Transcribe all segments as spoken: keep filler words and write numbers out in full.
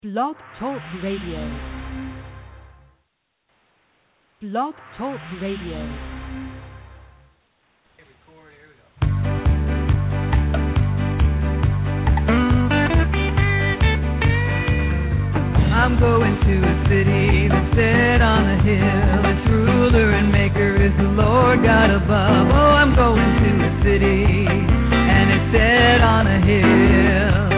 Blog Talk Radio. Blog Talk Radio. I'm going to a city that's set on a hill. Its ruler and maker is the Lord God above. Oh, I'm going to a city and it's set on a hill.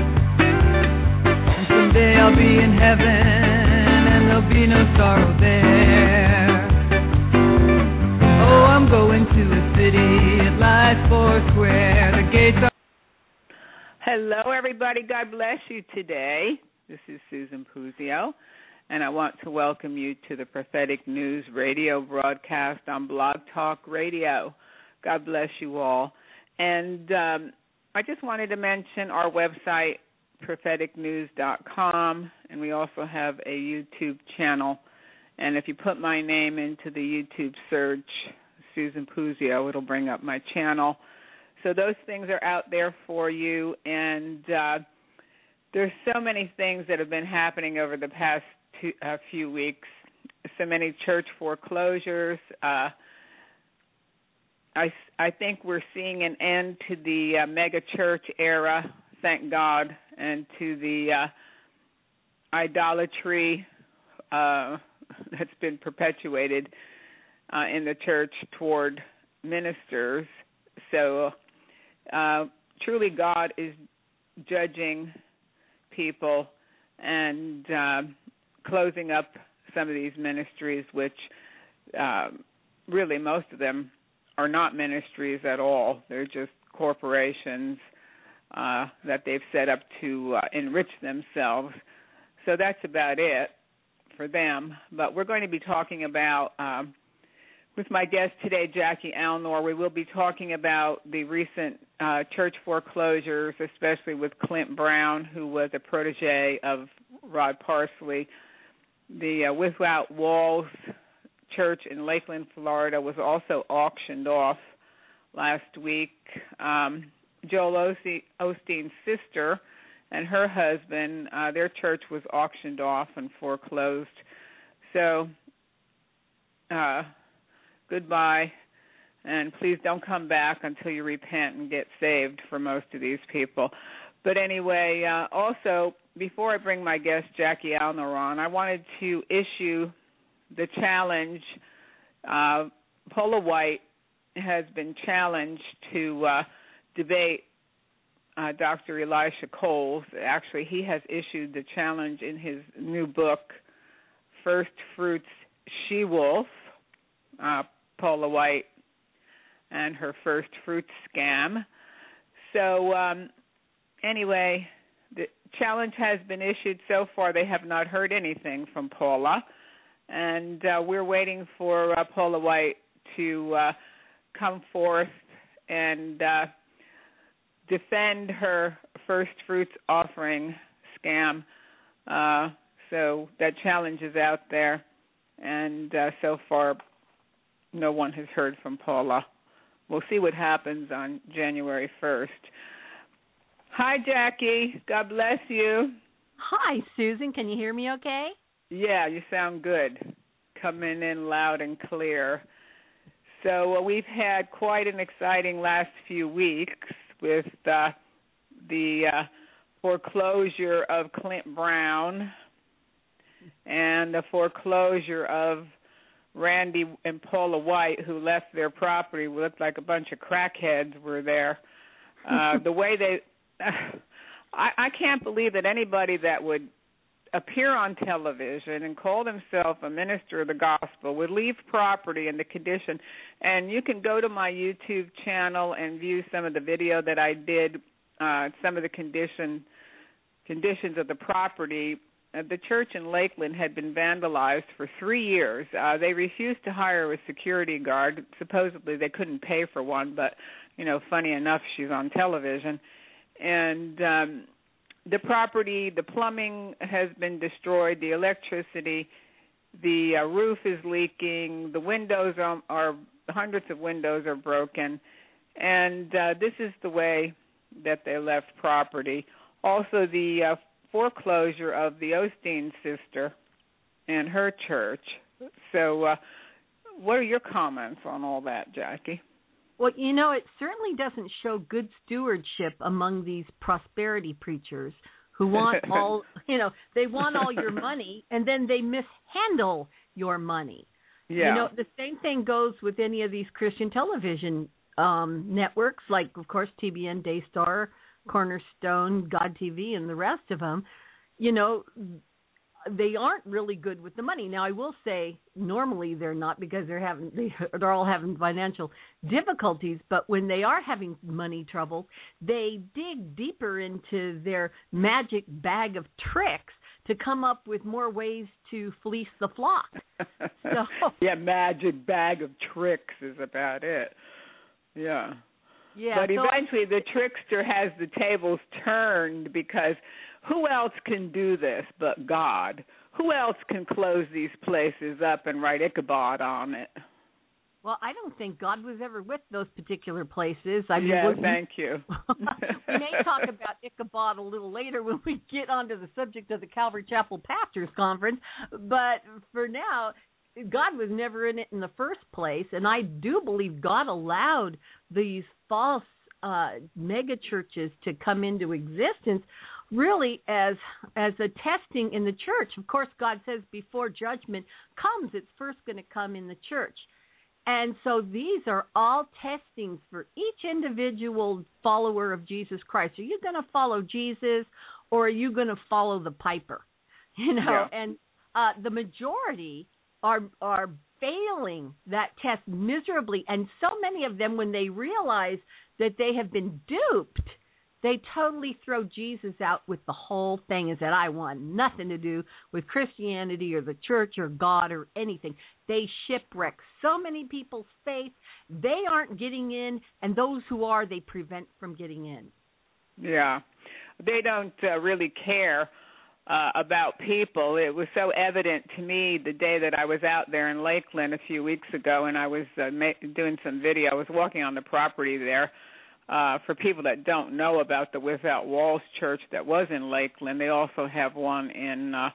And someday I'll be in heaven and there'll be no sorrow there. Oh, I'm going to a city, it lies four square. The gates are... Hello, everybody. God bless you today. This is Susan Puzio, and I want to welcome you to the Prophetic News radio broadcast on Blog Talk Radio. God bless you all. And um, I just wanted to mention our website, prophetic news dot com, and we also have a YouTube channel. And if you put my name into the YouTube search, Susan Puzio, it'll bring up my channel. So those things are out there for you, and uh, there's so many things that have been happening over the past two, uh, few weeks, so many church foreclosures. Uh, I, I think we're seeing an end to the uh, mega church era, thank God, and to the uh, idolatry uh, that's been perpetuated uh, in the church toward ministers. So uh, truly God is judging people and uh, closing up some of these ministries, which uh, really most of them are not ministries at all. They're just corporations uh, that they've set up to uh, enrich themselves. So that's about it for them. But we're going to be talking about, um, with my guest today, Jackie Alnor, we will be talking about the recent uh, church foreclosures, especially with Clint Brown, who was a protege of Rod Parsley. The uh, Without Walls Church in Lakeland, Florida, was also auctioned off last week. Um, Joel Osteen, Osteen's sister and her husband, uh, their church was auctioned off and foreclosed. So, uh, goodbye, and please don't come back until you repent and get saved for most of these people. But anyway, uh, also, before I bring my guest, Jackie Alnor, on, I wanted to issue the challenge. Uh, Paula White has been challenged to uh, debate uh, Doctor Elisha Coles. Actually, he has issued the challenge in his new book, First Fruits She-Wolf, uh, Paula White and her first fruit scam. So um, anyway, the challenge has been issued. So far, they have not heard anything from Paula, and uh, we're waiting for uh, Paula White to uh, come forth and uh, defend her first fruits offering scam. Uh, so that challenge is out there, and uh, so far, no one has heard from Paula. We'll see what happens on January first. Hi, Jackie. God bless you. Hi, Susan. Can you hear me okay? Yeah, you sound good. Coming in loud and clear. So uh, we've had quite an exciting last few weeks with uh, the uh, foreclosure of Clint Brown and the foreclosure of Randy and Paula White, who left their property, looked like a bunch of crackheads were there. Uh, the way they, uh, I, I can't believe that anybody that would appear on television and call themselves a minister of the gospel would leave property in the condition. And you can go to my YouTube channel and view some of the video that I did, uh, some of the condition conditions of the property. Uh, the church in Lakeland had been vandalized for three years. Uh, they refused to hire a security guard. Supposedly they couldn't pay for one, but, you know, funny enough, she's on television. And um, the property, the plumbing has been destroyed, the electricity, the uh, roof is leaking, the windows are, are, hundreds of windows are broken. And uh, this is the way that they left property. Also, the uh, foreclosure of the Osteen sister and her church. So uh, what are your comments on all that, Jackie? Well, you know, it certainly doesn't show good stewardship among these prosperity preachers who want all, you know, they want all your money and then they mishandle your money. Yeah. You know, the same thing goes with any of these Christian television um, networks, like, of course, T B N, Daystar, Cornerstone, God T V, and the rest of them. You know, they aren't really good with the money. Now, I will say normally they're not because they're having they, they're all having financial difficulties. But when they are having money troubles, they dig deeper into their magic bag of tricks to come up with more ways to fleece the flock. So, yeah, magic bag of tricks is about it. Yeah. Yeah. But so eventually I, the trickster has the tables turned because who else can do this but God? Who else can close these places up and write Ichabod on it? Well, I don't think God was ever with those particular places. I mean, yeah, thank you. We may talk about Ichabod a little later when we get onto the subject of the Calvary Chapel Pastors Conference. But for now, God was never in it in the first place. And I do believe God allowed these false uh, mega churches to come into existence really as as a testing in the church. Of course, God says before judgment comes, it's first going to come in the church. And so these are all testings for each individual follower of Jesus Christ. Are you going to follow Jesus or are you going to follow the piper? You know, yeah. and uh, the majority are are failing that test miserably. And so many of them, when they realize that they have been duped, they totally throw Jesus out with the whole thing as that I want nothing to do with Christianity or the church or God or anything. They shipwreck so many people's faith. They aren't getting in, and those who are, they prevent from getting in. Yeah. They don't uh, really care uh, about people. It was so evident to me the day that I was out there in Lakeland a few weeks ago, and I was uh, ma- doing some video. I was walking on the property there. Uh, for people that don't know about the Without Walls Church that was in Lakeland, they also have one in uh,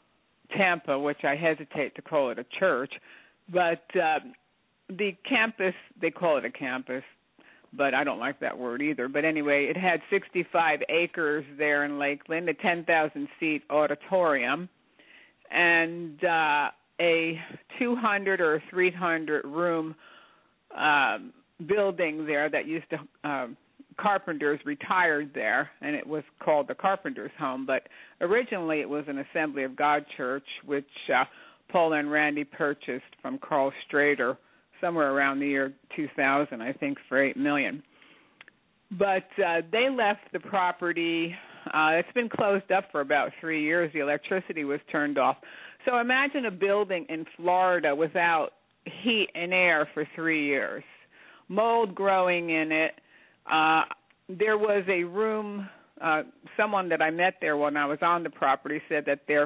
Tampa, which I hesitate to call it a church. But uh, the campus, they call it a campus, but I don't like that word either. But anyway, it had sixty-five acres there in Lakeland, a ten thousand seat auditorium, and uh, a two hundred or three hundred room um building there that used to uh, carpenters retired there, and it was called the Carpenter's Home. But originally it was an Assembly of God church, which uh, Paula and Randy purchased from Carl Strader somewhere around the year two thousand, I think, for eight million dollars. But uh, they left the property. Uh, it's been closed up for about three years. The electricity was turned off. So imagine a building in Florida without heat and air for three years. Mold growing in it. Uh, there was a room, uh, someone that I met there when I was on the property said that there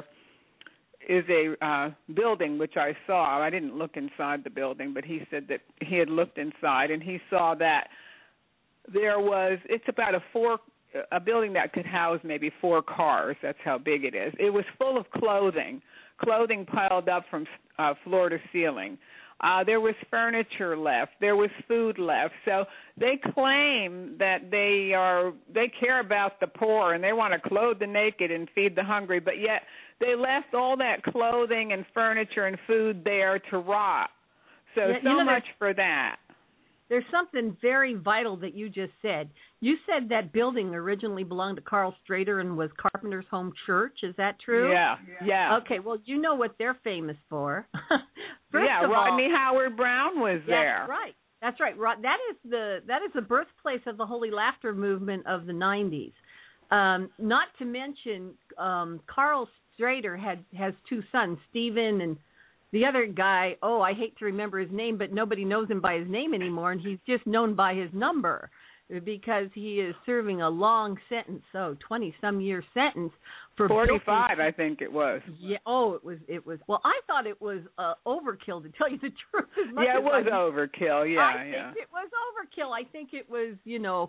is a uh, building, which I saw. I didn't look inside the building, but he said that he had looked inside, and he saw that there was, it's about a four, a building that could house maybe four cars. That's how big it is. It was full of clothing, clothing piled up from uh, floor to ceiling. Uh, there was furniture left. There was food left. So they claim that they are they care about the poor and they want to clothe the naked and feed the hungry, but yet they left all that clothing and furniture and food there to rot. So yeah, so you know, much for that. There's something very vital that you just said. You said that building originally belonged to Carl Strader and was Carpenter's Home Church. Is that true? Yeah, yeah. Okay, well, you know what they're famous for. First yeah, of Rodney all, Howard Brown was there. That's right. That's right. That is the that is the birthplace of the Holy Laughter movement of the nineties. Um, not to mention, um, Carl Strader had has two sons, Stephen and the other guy. Oh, I hate to remember his name, but nobody knows him by his name anymore, and he's just known by his number because he is serving a long sentence, so twenty-some year sentence for forty-five, building. I think it was. Yeah. Oh, it was. It was. Well, I thought it was uh, overkill, to tell you the truth. As much yeah, it as was I, overkill. Yeah, I yeah. think it was overkill. I think it was, you know.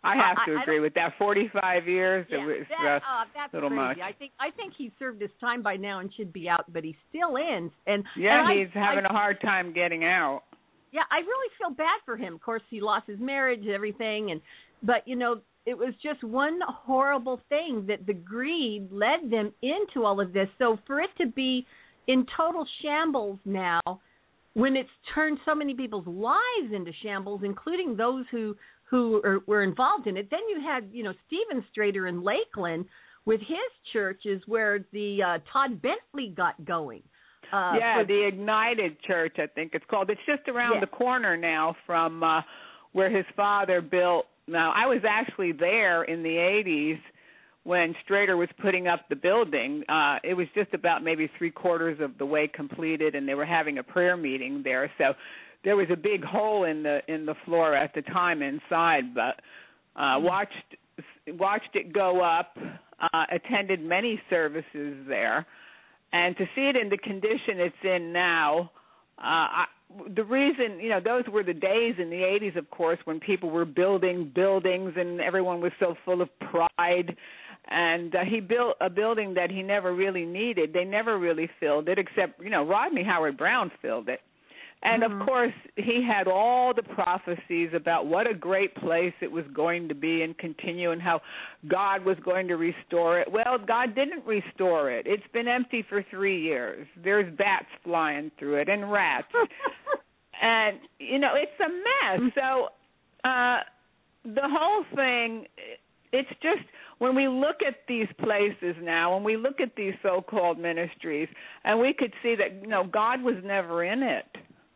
I have to I, agree I with that. Forty-five years, yeah, it was that, uh, uh, that's a little crazy. much. I think I think he served his time by now and should be out, but he's still in. And yeah, and he's I, having I, a hard time getting out. Yeah, I really feel bad for him. Of course, he lost his marriage and everything, and but you know, it was just one horrible thing that the greed led them into all of this. So for it to be in total shambles now, when it's turned so many people's lives into shambles, including those who who are, were involved in it, then you had, you know, Stephen Strader in Lakeland with his church is where the uh, Todd Bentley got going. Uh, yeah, for, the Ignited Church, I think it's called. It's just around yeah. the corner now from uh, where his father built. Now, I was actually there in the eighties when Strader was putting up the building. Uh, it was just about maybe three quarters of the way completed, and they were having a prayer meeting there. So there was a big hole in the in the floor at the time inside, but uh, watched watched it go up. Uh, attended many services there, and to see it in the condition it's in now. Uh, I, the reason, you know, those were the days in the eighties, of course, when people were building buildings and everyone was so full of pride. And uh, he built a building that he never really needed. They never really filled it, except, you know, Rodney Howard-Browne filled it. And, mm-hmm. of course, he had all the prophecies about what a great place it was going to be and continue and how God was going to restore it. Well, God didn't restore it. It's been empty for three years. There's bats flying through it and rats. And, you know, it's a mess. So uh, the whole thing, it's just when we look at these places now, when we look at these so-called ministries, and we could see that, you know, God was never in it.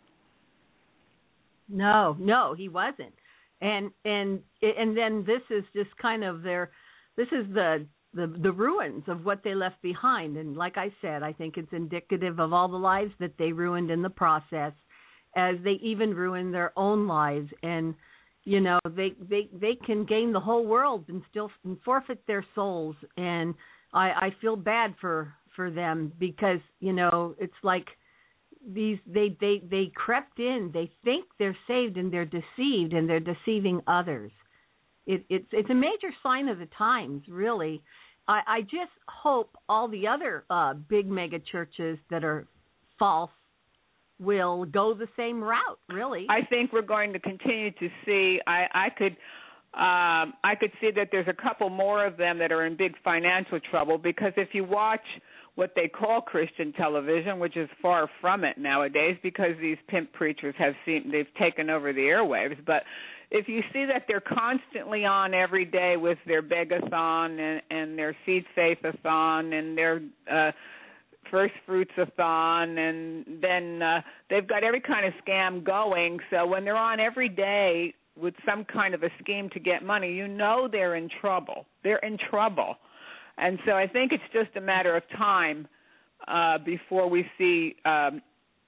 No, no, he wasn't. And and and then this is just kind of their this is the the the ruins of what they left behind. And like I said, I think it's indicative of all the lives that they ruined in the process, as they even ruined their own lives. And you know, they they they can gain the whole world and still and forfeit their souls. And I I feel bad for for them, because you know, it's like these they they they crept in. They think they're saved and they're deceived, and they're deceiving others. It, it's it's a major sign of the times, really. I, I just hope all the other uh, big mega churches that are false will go the same route. Really, I think we're going to continue to see. I, I could. Um, I could see that there's a couple more of them that are in big financial trouble, because if you watch what they call Christian television, which is far from it nowadays, because these pimp preachers have seen, they've taken over the airwaves. But if you see that they're constantly on every day with their Begathon and, and their Seed Faith-a-thon and their uh, First Fruits-a-thon, and then uh, they've got every kind of scam going. So when they're on every day with some kind of a scheme to get money, you know they're in trouble. They're in trouble. And so I think it's just a matter of time uh, before we see, um,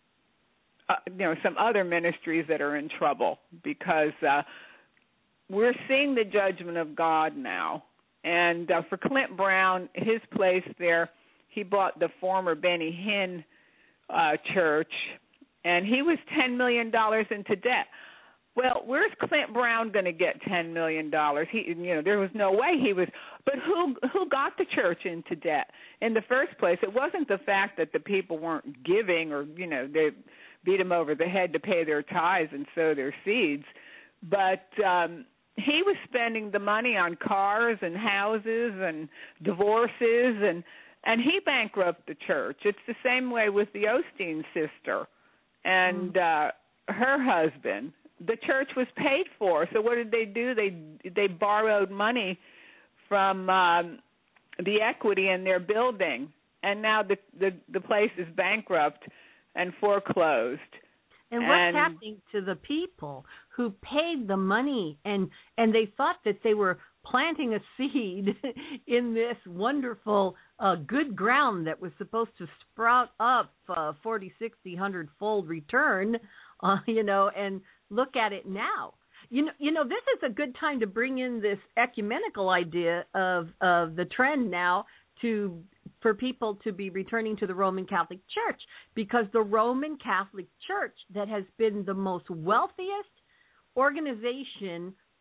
uh, you know, some other ministries that are in trouble, because uh, we're seeing the judgment of God now. And uh, for Clint Brown, his place there, he bought the former Benny Hinn uh, church, and he was ten million dollars into debt. Well, where's Clint Brown going to get ten million dollars? He, you know, there was no way he was. But who who got the church into debt in the first place? It wasn't the fact that the people weren't giving, or you know, they beat them over the head to pay their tithes and sow their seeds, but um, he was spending the money on cars and houses and divorces, and and he bankrupted the church. It's the same way with the Osteen sister and uh, her husband. The church was paid for, so what did they do? They they borrowed money from um, the equity in their building, and now the, the the place is bankrupt and foreclosed. And what's and, happening to the people who paid the money, and and they thought that they were planting a seed in this wonderful uh, good ground that was supposed to sprout up uh, forty, sixty, one hundred fold return, uh, you know, and look at it now. You know, you know, this is a good time to bring in this ecumenical idea of of the trend now to for people to be returning to the Roman Catholic Church, because the Roman Catholic Church, that has been the most wealthiest organization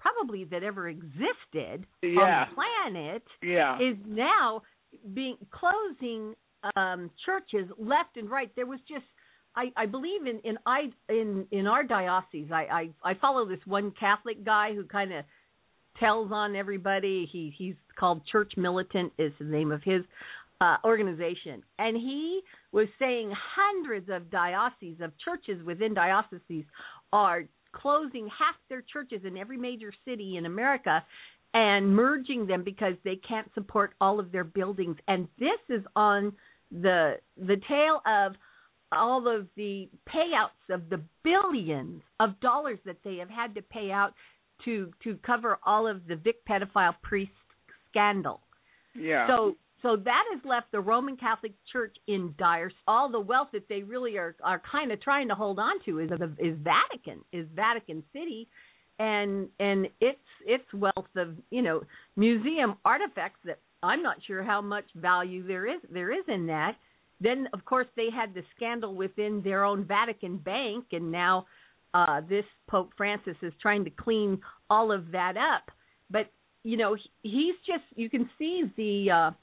probably that ever existed yeah. on the planet, yeah. is now being closing um, churches left and right. There was just, I, I believe in in I in in our diocese, I I, I follow this one Catholic guy who kind of tells on everybody. He he's called Church Militant is the name of his uh, organization, and he was saying hundreds of dioceses of churches within dioceses are closing half their churches in every major city in America and merging them because they can't support all of their buildings. And this is on the the tail of all of the payouts of the billions of dollars that they have had to pay out to to cover all of the Vic pedophile priest scandal. Yeah. So so that has left the Roman Catholic Church in dire. All the wealth that they really are are kind of trying to hold on to is is Vatican, is Vatican City, and and its its wealth of, you know, museum artifacts that I'm not sure how much value there is there is in that. Then of course they had the scandal within their own Vatican bank, and now uh, this Pope Francis is trying to clean all of that up. But you know, he's just, you can see the uh,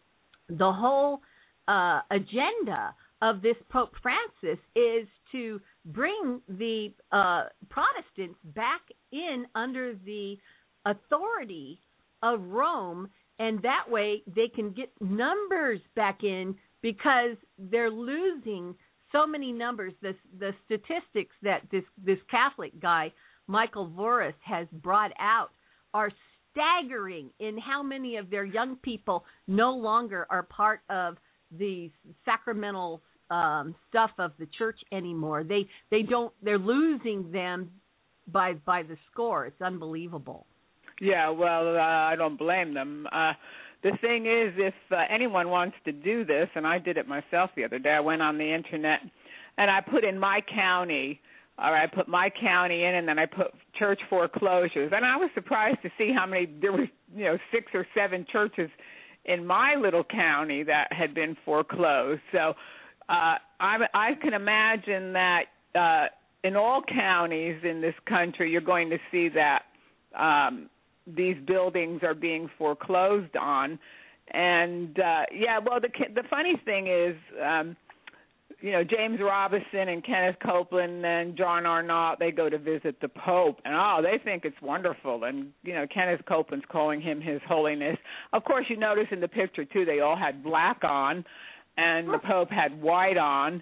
the whole uh, agenda of this Pope Francis is to bring the uh, Protestants back in under the authority of Rome, and that way they can get numbers back in because they're losing so many numbers. The, the statistics that this, this Catholic guy, Michael Voris, has brought out are staggering in how many of their young people no longer are part of the sacramental um, stuff of the church anymore. They they don't. They're losing them by by the score. It's unbelievable. Yeah, well, uh, I don't blame them. Uh, the thing is, if uh, anyone wants to do this, and I did it myself the other day, I went on the internet and I put in my county. Or I put my county in, and then I put church foreclosures. And I was surprised to see how many, there were, you know, six or seven churches in my little county that had been foreclosed. So uh, I, I can imagine that uh, in all counties in this country, you're going to see that um, these buildings are being foreclosed on. And, uh, yeah, well, the the funny thing is, um, you know, James Robison and Kenneth Copeland and John Arnott, they go to visit the Pope, and, oh, they think it's wonderful. And, you know, Kenneth Copeland's calling him His Holiness. Of course, you notice in the picture, too, they all had black on, and the Pope had white on,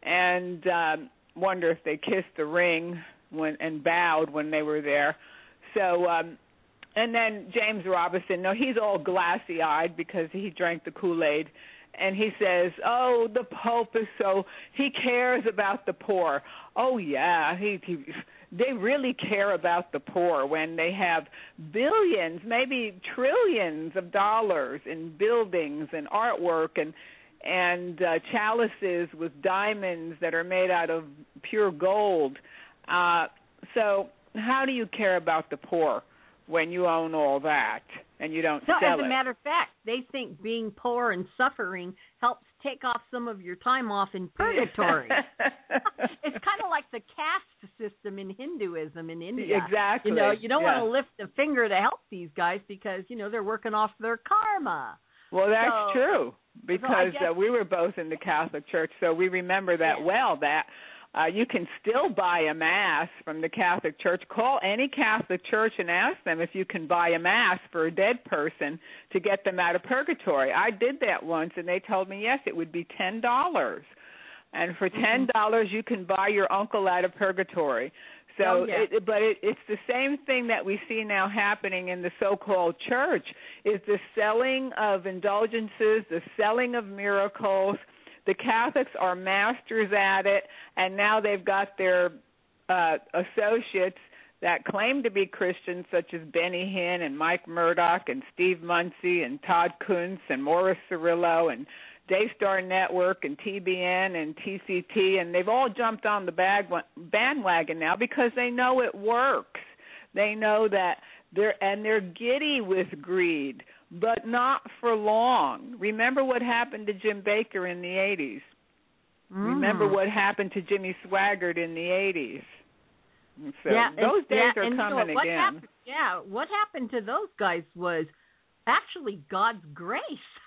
and um, wonder if they kissed the ring when and bowed when they were there. So, um, and then James Robison, no, he's all glassy-eyed because he drank the Kool-Aid. And he says, oh, the Pope is so, he cares about the poor. Oh, yeah, he, he, they really care about the poor when they have billions, maybe trillions of dollars in buildings and artwork and and uh, chalices with diamonds that are made out of pure gold. Uh, so how do you care about the poor when you own all that and you don't so sell it? As a matter of fact, they think being poor and suffering helps take off some of your time off in purgatory. It's kind of like the caste system in Hinduism in India. Exactly. You know, you don't yeah. want to lift a finger to help these guys because, you know, they're working off their karma. Well, that's so, true because so guess, uh, we were both in the Catholic Church, so we remember that yeah. well, that Uh, you can still buy a Mass from the Catholic Church. Call any Catholic Church and ask them if you can buy a Mass for a dead person to get them out of purgatory. I did that once, and they told me, yes, it would be ten dollars. And for ten dollars, you can buy your uncle out of purgatory. So, oh, yeah. it, but it, it's the same thing that we see now happening in the so-called church, is the selling of indulgences, the selling of miracles. The Catholics are masters at it, and now they've got their uh, associates that claim to be Christians, such as Benny Hinn and Mike Murdoch and Steve Muncie and Todd Kuntz and Morris Cirillo and Daystar Network and T B N and T C T, and they've all jumped on the bag, bandwagon now because they know it works. They know that they're, and they're giddy with greed, but not for long. Remember what happened to Jim Baker in the eighties. Mm. Remember what happened to Jimmy Swaggart in the eighties. So yeah, those days yeah, are and coming you know, what again. Happened, Yeah, what happened to those guys was actually God's grace,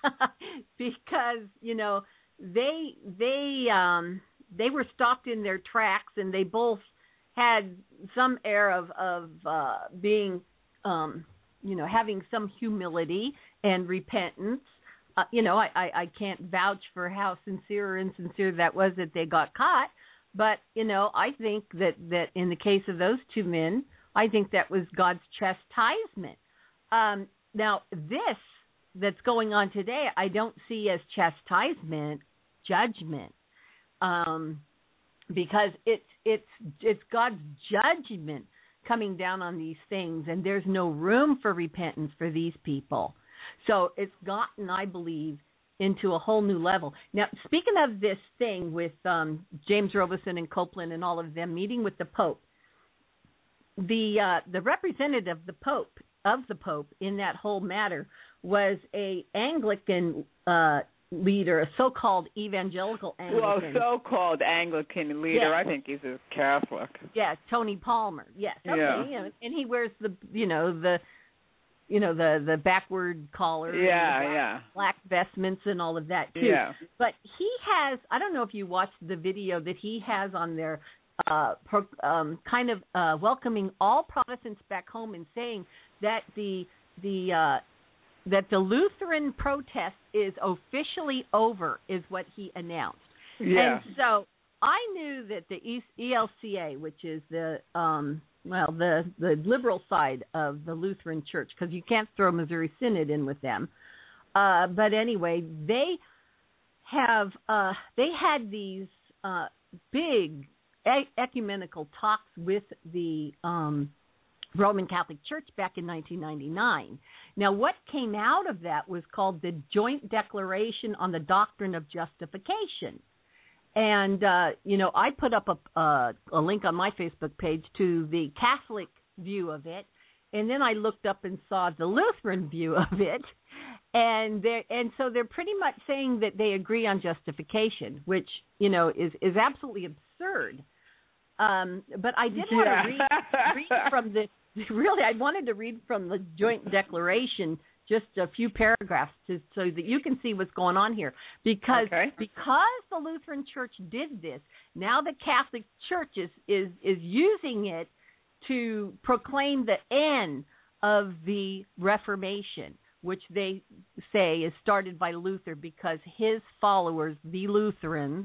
because you know they they um, they were stopped in their tracks, and they both had some air of of uh, being um, you know having some humility and repentance. Uh, you know, I, I, I can't vouch for how sincere or insincere that was that they got caught, but you know, I think that that in the case of those two men, I think that was God's chastisement. Um, now, this that's going on today, I don't see as chastisement, judgment, um, because it's it's it's God's judgment coming down on these things, and there's no room for repentance for these people. So it's gotten, I believe, into a whole new level. Now, speaking of this thing with um, James Robison and Copeland and all of them meeting with the Pope, the uh, the representative of the Pope of the Pope in that whole matter was a Anglican uh, leader, a so-called evangelical Anglican. Well, so-called Anglican leader. Yeah. I think he's a Catholic. Yeah, Tony Palmer. Yes. Okay. Yeah. You know, and he wears the, you know, the, you know, the the backward collar. Yeah, and the black, yeah. black vestments and all of that too. Yeah. But he has. I don't know if you watched the video that he has on there. Uh, pro, um, kind of uh, welcoming all Protestants back home and saying that the the uh, that the Lutheran protest is officially over, is what he announced. Yeah. And so I knew that the E L C A, which is the um, well the the liberal side of the Lutheran Church, because you can't throw Missouri Synod in with them. Uh, but anyway, they have uh, they had these uh, big ecumenical talks with the um, Roman Catholic Church back in nineteen ninety-nine. Now, what came out of that was called the Joint Declaration on the Doctrine of Justification. And, uh, you know, I put up a, uh, a link on my Facebook page to the Catholic view of it, and then I looked up and saw the Lutheran view of it. And they and so they're pretty much saying that they agree on justification, which, you know, is, is absolutely absurd. Um, but I did want yeah. to read, read from the really I wanted to read from the Joint Declaration just a few paragraphs to, so that you can see what's going on here. Because okay. because the Lutheran Church did this, now the Catholic Church is, is, is using it to proclaim the end of the Reformation, which they say is started by Luther because his followers, the Lutherans,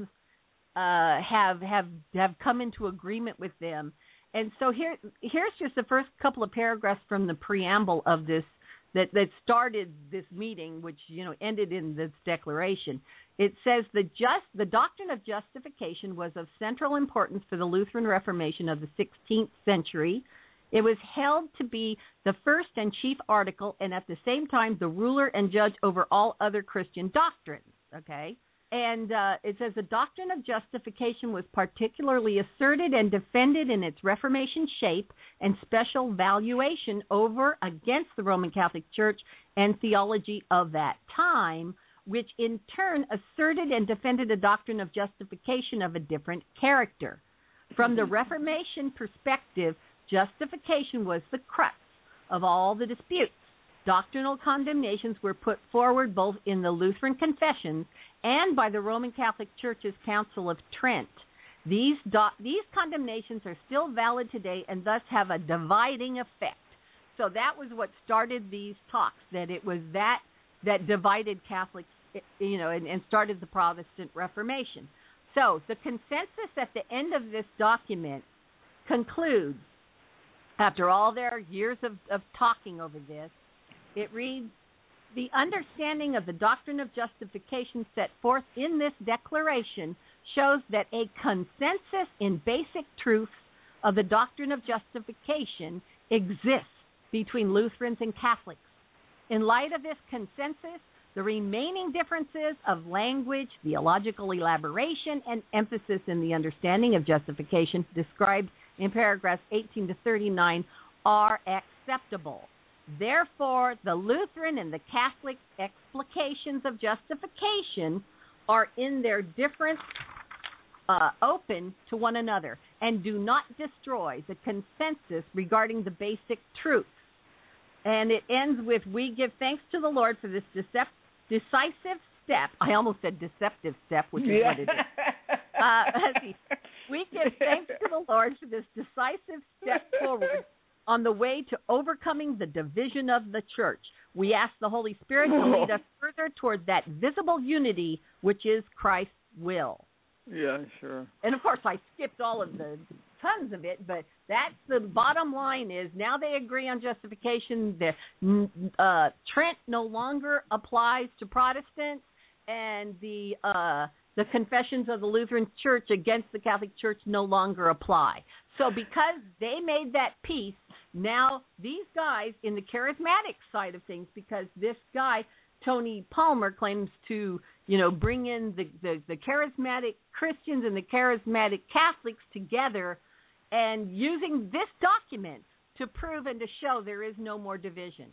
uh, have have have come into agreement with them. And so here here's just the first couple of paragraphs from the preamble of this that, that started this meeting, which you know ended in this declaration. It says the just the doctrine of justification was of central importance for the Lutheran Reformation of the sixteenth century. It was held to be the first and chief article, and at the same time the ruler and judge over all other Christian doctrines. Okay, and uh, it says the doctrine of justification was particularly asserted and defended in its Reformation shape and special valuation over against the Roman Catholic Church and theology of that time, which in turn asserted and defended a doctrine of justification of a different character. From the Reformation perspective, justification was the crux of all the disputes. Doctrinal condemnations were put forward both in the Lutheran confessions and by the Roman Catholic Church's Council of Trent. These do- these condemnations are still valid today and thus have a dividing effect. So that was what started these talks, that it was that that divided Catholics, you know, and, and started the Protestant Reformation. So the consensus at the end of this document concludes, after all their years of, of talking over this, it reads, the understanding of the doctrine of justification set forth in this declaration shows that a consensus in basic truths of the doctrine of justification exists between Lutherans and Catholics. In light of this consensus, the remaining differences of language, theological elaboration, and emphasis in the understanding of justification described in paragraphs eighteen to thirty-nine are acceptable. Therefore, the Lutheran and the Catholic explications of justification are in their difference uh, open to one another and do not destroy the consensus regarding the basic truths. And it ends with, we give thanks to the Lord for this decep- decisive step. I almost said deceptive step, which is yeah. what it is. Uh, let's see. We give thanks to the Lord for this decisive step forward on the way to overcoming the division of the church. We ask the Holy Spirit to lead us further toward that visible unity, which is Christ's will. Yeah, sure. And, of course, I skipped all of the tons of it, but that's the bottom line is now they agree on justification. The uh, Trent no longer applies to Protestants, and the uh, the confessions of the Lutheran Church against the Catholic Church no longer apply. So because they made that peace, now these guys in the charismatic side of things, because this guy, Tony Palmer, claims to, you know, bring in the, the, the charismatic Christians and the charismatic Catholics together and using this document to prove and to show there is no more division.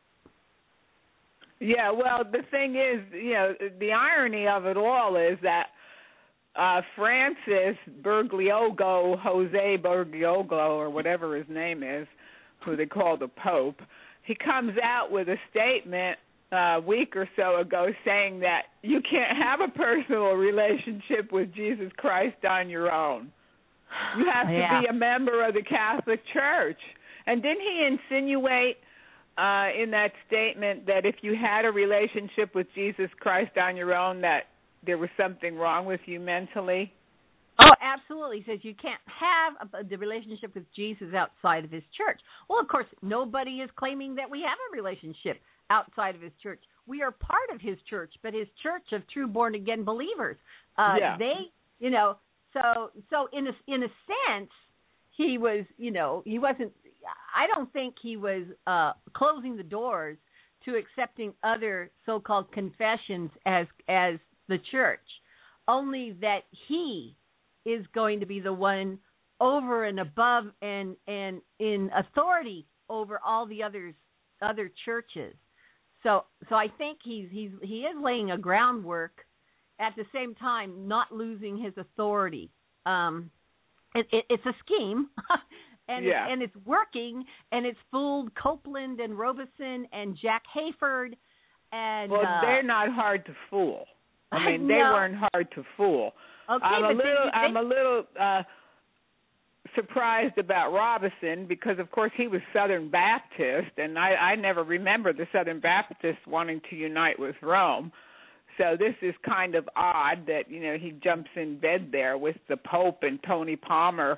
Yeah, well, the thing is, you know, the irony of it all is that uh, Francis Bergoglio, Jose Bergoglio, or whatever his name is, who they call the Pope, he comes out with a statement a week or so ago saying that you can't have a personal relationship with Jesus Christ on your own. You have to yeah. be a member of the Catholic Church. And didn't he insinuate uh, in that statement that if you had a relationship with Jesus Christ on your own, that there was something wrong with you mentally? Oh, absolutely. He says you can't have a, the relationship with Jesus outside of his church. Well, of course, nobody is claiming that we have a relationship outside of his church. We are part of his church, but his church of true born-again believers. Uh, yeah. They, you know, so so in a, in a sense, he was, you know, he wasn't, I don't think he was uh, closing the doors to accepting other so-called confessions as as the church, only that he is going to be the one over and above and and in authority over all the others other churches. So so I think he's he's he is laying a groundwork, at the same time not losing his authority. Um, it, it, it's a scheme, and yeah. it's, and it's working, and it's fooled Copeland and Robeson and Jack Hayford. And well, uh, they're not hard to fool. I mean, they no. weren't hard to fool. Okay, I'm a but little, they, I'm a little uh, surprised about Robeson because, of course, he was Southern Baptist, and I, I never remember the Southern Baptists wanting to unite with Rome. So this is kind of odd that, you know, he jumps in bed there with the Pope and Tony Palmer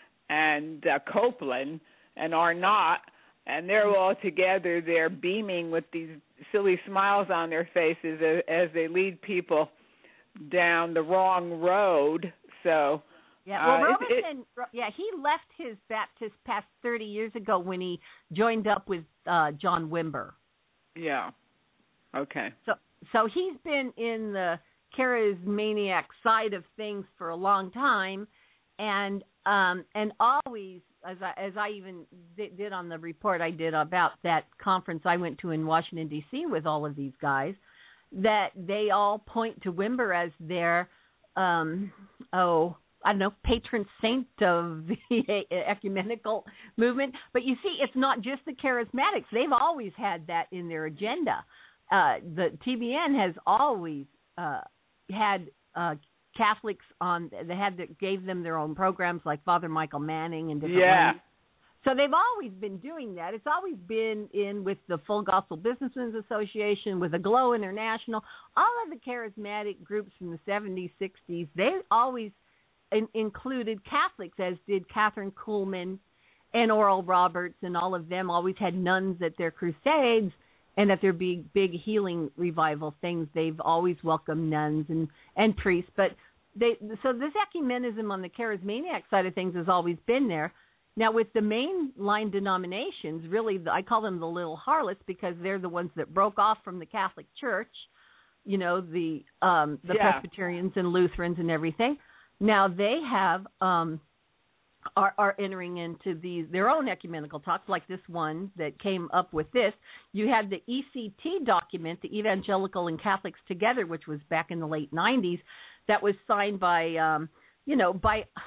and uh, Copeland and Arnott, and they're all together. They're beaming with these silly smiles on their faces as, as they lead people down the wrong road. So yeah, well, uh, Robeson, it, it, yeah, he left his Baptist past thirty years ago when he joined up with uh, John Wimber. Yeah. Okay. So, so he's been in the charismaniac side of things for a long time, and um, and always, as I as I even did, did on the report I did about that conference I went to in Washington D C with all of these guys, that they all point to Wimber as their um, oh. I don't know, patron saint of the ecumenical movement. But you see, it's not just the charismatics. They've always had that in their agenda. Uh, the T B N has always uh, had uh, Catholics on. They had that gave them their own programs, like Father Michael Manning and different yeah. ones. So they've always been doing that. It's always been in with the Full Gospel Businessmen's Association, with the Glow International, all of the charismatic groups from the seventies, sixties. They always in, included Catholics, as did Catherine Kuhlman and Oral Roberts, and all of them always had nuns at their crusades and at their big, big healing revival things. They've always welcomed nuns and, and priests. But they so this ecumenism on the charismaniac side of things has always been there. Now, with the mainline denominations, really, I call them the little harlots because they're the ones that broke off from the Catholic Church, you know, the um, the yeah. Presbyterians and Lutherans and everything. Now they have um, are, are entering into these their own ecumenical talks, like this one that came up with this. You had the E C T document, the Evangelical and Catholics Together, which was back in the late nineties, that was signed by, um, you know, by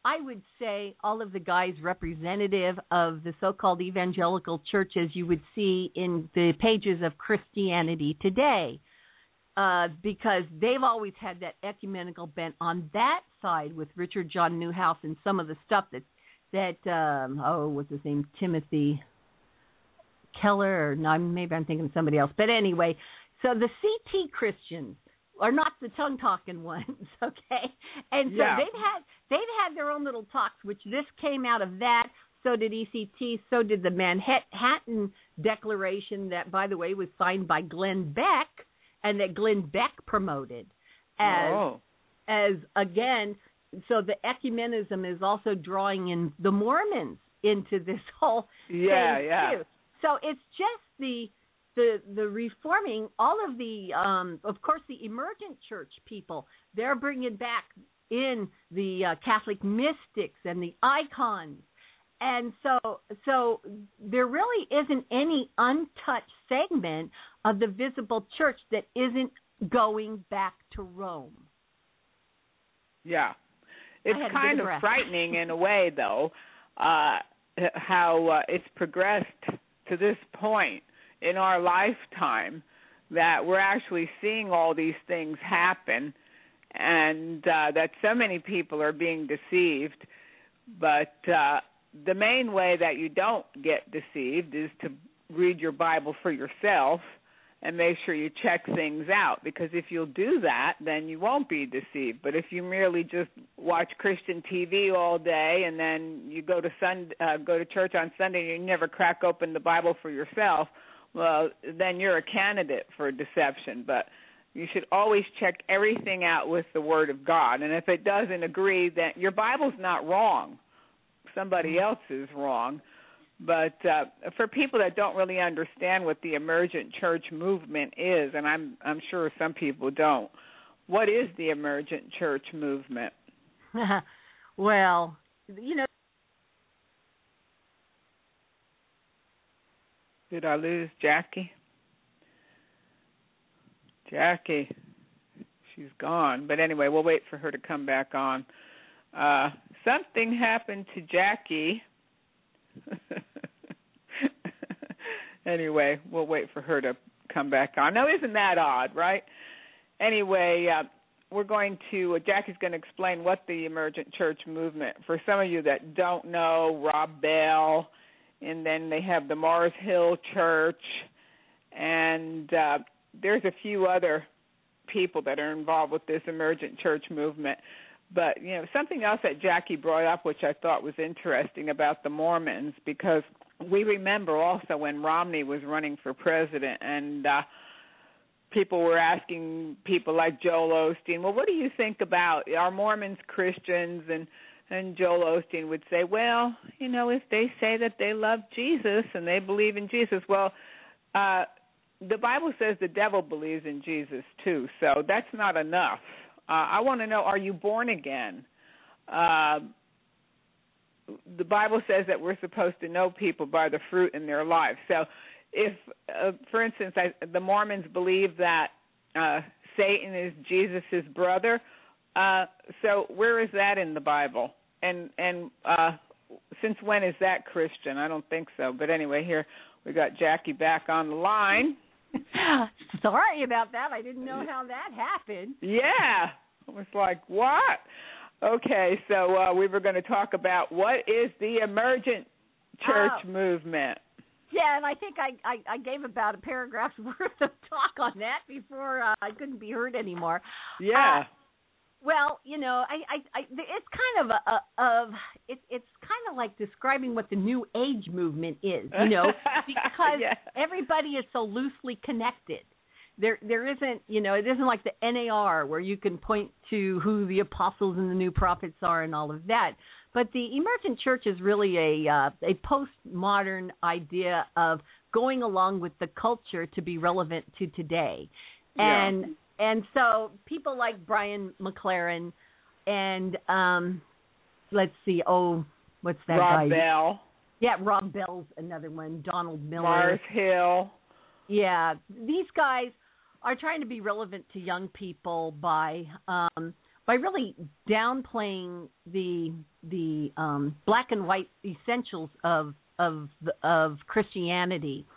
I would say all of the guys representative of the so-called evangelical churches you would see in the pages of Christianity Today, uh, because they've always had that ecumenical bent on that side with Richard John Newhouse and some of the stuff that, that um, oh, what's his name, Timothy Keller, or no, maybe I'm thinking of somebody else. But anyway, so the C T Christians are not the tongue-talking ones, okay? And so yeah. they've had they've had their own little talks, which this came out of that. So did E C T. So did the Manhattan Declaration that, by the way, was signed by Glenn Beck and that Glenn Beck promoted as, oh. as again, so the ecumenism is also drawing in the Mormons into this whole yeah, thing, yeah. too. So it's just the the the reforming, all of the, um, of course, the emergent church people, they're bringing back in the uh, Catholic mystics and the icons. And so so there really isn't any untouched segment of the visible church that isn't going back to Rome. Yeah. It's kind of breath. frightening in a way, though, uh, how uh, it's progressed to this point in our lifetime that we're actually seeing all these things happen and uh, that so many people are being deceived. But uh, the main way that you don't get deceived is to read your Bible for yourself and make sure you check things out, because if you'll do that, then you won't be deceived. But if you merely just watch Christian T V all day and then you go to sun, uh, go to church on Sunday and you never crack open the Bible for yourself, well, then you're a candidate for deception. But you should always check everything out with the Word of God. And if it doesn't agree, then your Bible's not wrong. Somebody else is wrong. But uh, for people that don't really understand what the emergent church movement is, and I'm I'm sure some people don't, what is the emergent church movement? Well, you know. Did I lose Jackie? Jackie, she's gone. But anyway, we'll wait for her to come back on. Uh, something happened to Jackie. Anyway, we'll wait for her to come back on. Now, isn't that odd, right? Anyway, uh, we're going to, uh, Jackie's going to explain what the emergent church movement, for some of you that don't know, Rob Bell, and then they have the Mars Hill Church, and uh, there's a few other people that are involved with this emergent church movement. But, you know, something else that Jackie brought up, which I thought was interesting about the Mormons, because we remember also when Romney was running for president and uh, people were asking people like Joel Osteen, well, what do you think about, are Mormons Christians? And, and Joel Osteen would say, well, you know, if they say that they love Jesus and they believe in Jesus, well, uh, the Bible says the devil believes in Jesus too, so that's not enough. Uh, I want to know, are you born again? Uh, the Bible says that we're supposed to know people by the fruit in their lives. So if, uh, for instance, I, the Mormons believe that uh, Satan is Jesus' brother, uh, so where is that in the Bible? And, and uh, since when is that Christian? I don't think so. But anyway, here we got Jackie back on the line. Sorry about that. I didn't know how that happened. Yeah. I was like, what? Okay, so uh, we were going to talk about what is the emergent church oh. movement. Yeah, and I think I, I, I gave about a paragraph's worth of talk on that before uh, I couldn't be heard anymore. Yeah. Uh, well, you know, I, I, I it's kind of a, a of it's it's kind of like describing what the New Age movement is, you know, because yeah. everybody is so loosely connected. There, there isn't, you know, it isn't like the N A R where you can point to who the apostles and the new prophets are and all of that. But the emergent church is really a uh, a postmodern idea of going along with the culture to be relevant to today, yeah. and and so people like Brian McLaren and um, let's see, oh, what's that Rob guy? Bell. Yeah, Rob Bell's another one. Donald Miller. Mars Hill. Yeah, these guys are trying to be relevant to young people by um, by really downplaying the the um, black and white essentials of of of Christianity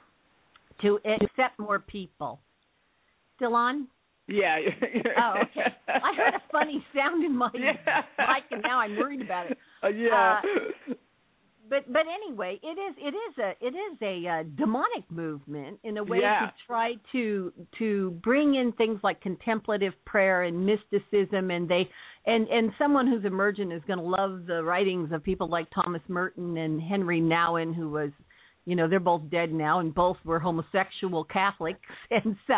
to accept more people. Still on? Yeah. Oh, okay. I heard a funny sound in my yeah. mic, and now I'm worried about it. Uh, yeah. Uh, but but anyway, it is it is a it is a uh, demonic movement in a way yeah. to try to to bring in things like contemplative prayer and mysticism, and they and and someone who's emergent is going to love the writings of people like Thomas Merton and Henry Nouwen, who was, you know, they're both dead now, and both were homosexual Catholics. And so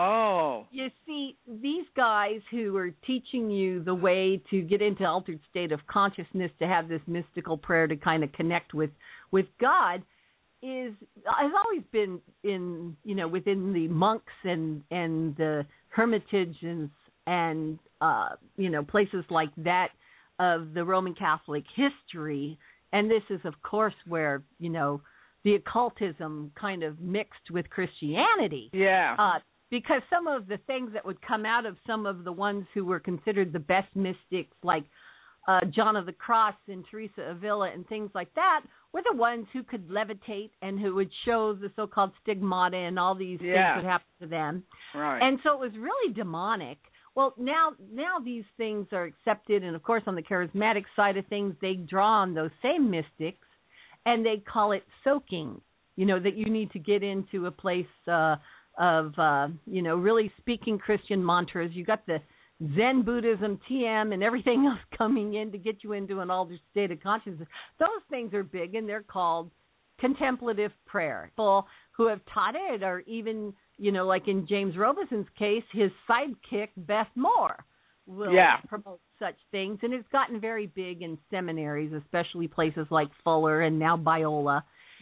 oh. you see, these guys who are teaching you the way to get into altered state of consciousness, to have this mystical prayer to kind of connect with, with God, is has always been in, you know, within the monks and, and the hermitages and, uh, you know, places like that of the Roman Catholic history. And this is, of course, where, you know, the occultism kind of mixed with Christianity. Yeah. Uh, because some of the things that would come out of some of the ones who were considered the best mystics, like uh, John of the Cross and Teresa of Avila and things like that, were the ones who could levitate and who would show the so-called stigmata and all these yeah. things would happen to them. Right. And so it was really demonic. Well, now now these things are accepted, and, of course, on the charismatic side of things, they draw on those same mystics, and they call it soaking, you know, that you need to get into a place uh, of, uh, you know, really speaking Christian mantras. You got the Zen Buddhism, T M, and everything else coming in to get you into an altered state of consciousness. Those things are big, and they're called contemplative prayer. People who have taught it are even, you know, like in James Robeson's case, his sidekick, Beth Moore, will yeah. promote such things, and it's gotten very big in seminaries, especially places like Fuller and now Biola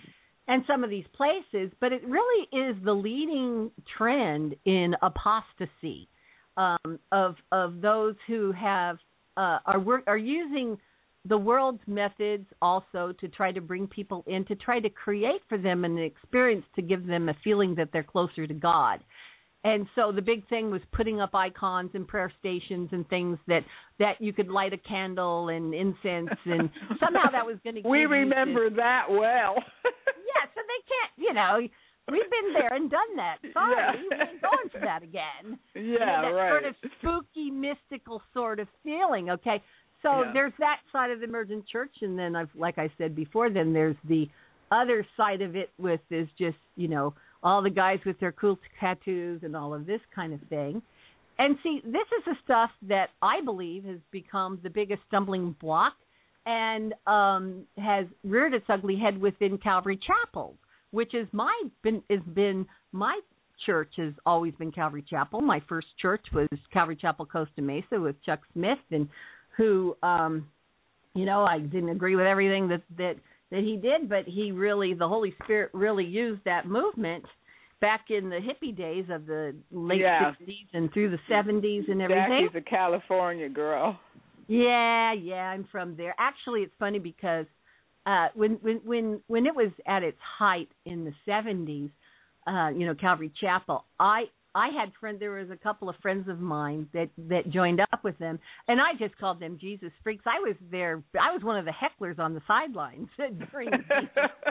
and some of these places. But it really is the leading trend in apostasy um, of of those who have uh, are work, are using the world's methods also to try to bring people in, to try to create for them an experience to give them a feeling that they're closer to God. And so the big thing was putting up icons and prayer stations and things that, that you could light a candle and incense, and somehow that was going to give We remember this. that well. Yeah, so they can't, you know, we've been there and done that. Sorry, Yeah. we ain't going for that again. Yeah, you know, that right. sort of spooky, mystical sort of feeling, okay? So yeah. there's that side of the emergent church, and then, I've, like I said before, then there's the other side of it with is just, you know, all the guys with their cool tattoos and all of this kind of thing. And see, this is the stuff that I believe has become the biggest stumbling block and um, has reared its ugly head within Calvary Chapel, which is my been has been my church has always been Calvary Chapel. My first church was Calvary Chapel Costa Mesa with Chuck Smith, and who, um, you know, I didn't agree with everything that that. that he did, but he really, the Holy Spirit really used that movement back in the hippie days of the late yeah. sixties and through the seventies and everything. Jackie's a California girl. Yeah, yeah, I'm from there. Actually, it's funny because uh, when, when, when, when it was at its height in the seventies, uh, you know, Calvary Chapel, I, I had friends, there was a couple of friends of mine that, that joined up with them, and I just called them Jesus freaks. I was there, I was one of the hecklers on the sidelines during the season.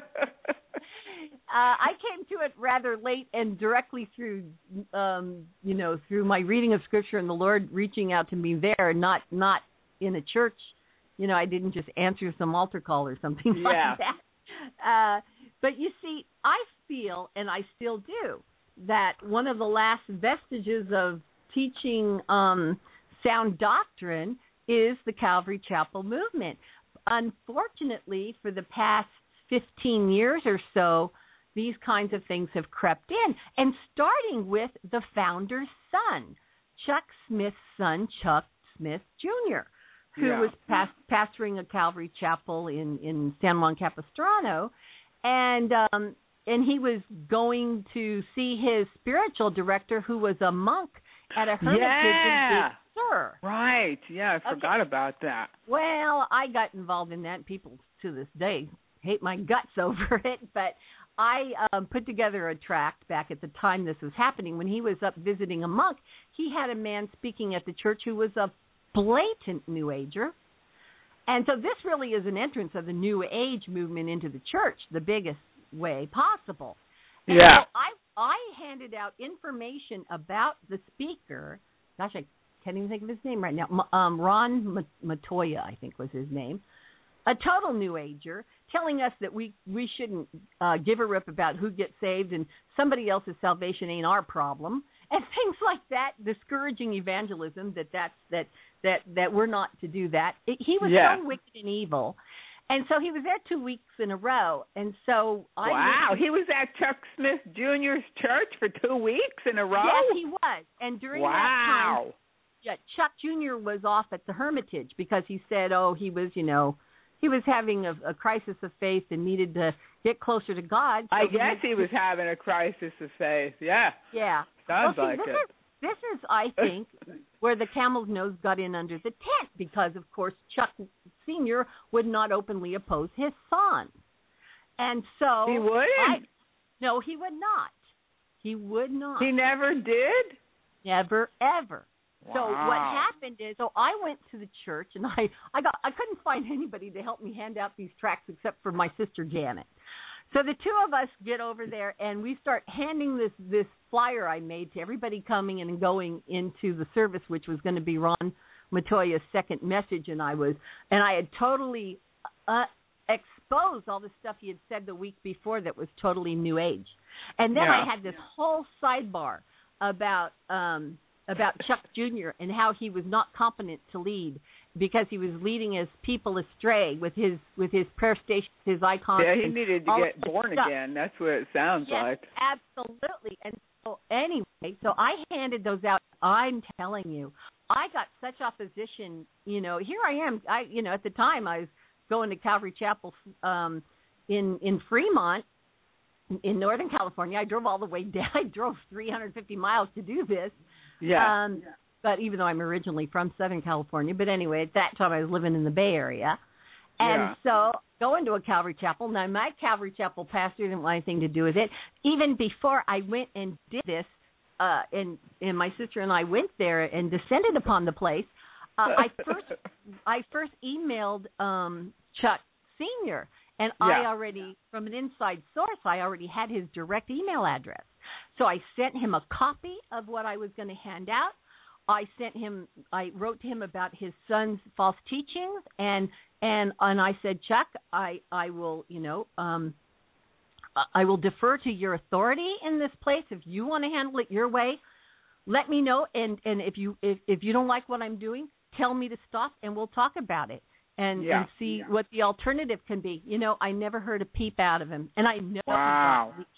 Uh, I came to it rather late and directly through, um, you know, through my reading of Scripture and the Lord reaching out to me there, not not in a church. You know, I didn't just answer some altar call or something yeah. like that. Uh, but you see, I feel, and I still do, that one of the last vestiges of teaching um, sound doctrine is the Calvary Chapel movement. Unfortunately, for the past fifteen years or so, these kinds of things have crept in, and starting with the founder's son, Chuck Smith's son, Chuck Smith Junior, who yeah. was past, pastoring a Calvary Chapel in, in San Juan Capistrano, and um, and he was going to see his spiritual director, who was a monk at a hermitage yeah. in Big Sur. Right, yeah, I forgot okay. about that. Well, I got involved in that, and people to this day hate my guts over it, but I um, put together a tract back at the time this was happening. When he was up visiting a monk, he had a man speaking at the church who was a blatant New Ager. And so this really is an entrance of the New Age movement into the church, the biggest way possible. And yeah. So I I handed out information about the speaker. Gosh, I can't even think of his name right now. Um, Ron Matoya, I think was his name. A total New Ager, telling us that we, we shouldn't uh, give a rip about who gets saved and somebody else's salvation ain't our problem, and things like that, discouraging evangelism, that that's, that, that, that we're not to do that. It, he was yeah. so wicked and evil. And so he was there two weeks in a row. And so I Wow, went to, he was at Chuck Smith Junior's church for two weeks in a row? Yes, he was. And during wow. that time, yeah, Chuck Junior was off at the Hermitage because he said, oh, he was, you know, he was having a, a crisis of faith and needed to get closer to God. So I he guess he was having a crisis of faith. Yeah. Yeah. Sounds well, see, like this it. Is, this is, I think, where the camel's nose got in under the tent because, of course, Chuck Senior would not openly oppose his son. And so... He wouldn't? I, no, he would not. He would not. He never did? Never, ever. Wow. So what happened is, so I went to the church and I, I got, I couldn't find anybody to help me hand out these tracts except for my sister Janet. So the two of us get over there and we start handing this, this flyer I made to everybody coming in and going into the service, which was going to be Ron Matoya's second message. And I was, and I had totally uh, exposed all the stuff he had said the week before that was totally New Age. And then yeah. I had this whole sidebar about, um, about Chuck Junior and how he was not competent to lead because he was leading his people astray with his with his prayer stations, his icons. Yeah, he needed to get born stuff. again. That's what it sounds yes, like. Absolutely. And so anyway, so I handed those out. I'm telling you, I got such opposition. You know, here I am. I, you know, at the time I was going to Calvary Chapel um, in in Fremont, in Northern California. I drove all the way down. I drove three hundred fifty miles to do this. Yeah. Um, but even though I'm originally from Southern California, but anyway, at that time I was living in the Bay Area. And yeah. so going to a Calvary Chapel, now my Calvary Chapel pastor didn't want anything to do with it. Even before I went and did this, uh, and, and my sister and I went there and descended upon the place, uh, I first I first emailed um, Chuck Senior, and yeah. I already, from an inside source, I already had his direct email address. So I sent him a copy of what I was going to hand out. I sent him, I wrote to him about his son's false teachings, and and and I said, Chuck, I I will, you know, um, I will defer to your authority in this place. If you want to handle it your way, let me know. And and if you if, if you don't like what I'm doing, tell me to stop, and we'll talk about it and, yeah. and see yeah. what the alternative can be. You know, I never heard a peep out of him, and I know. Wow. He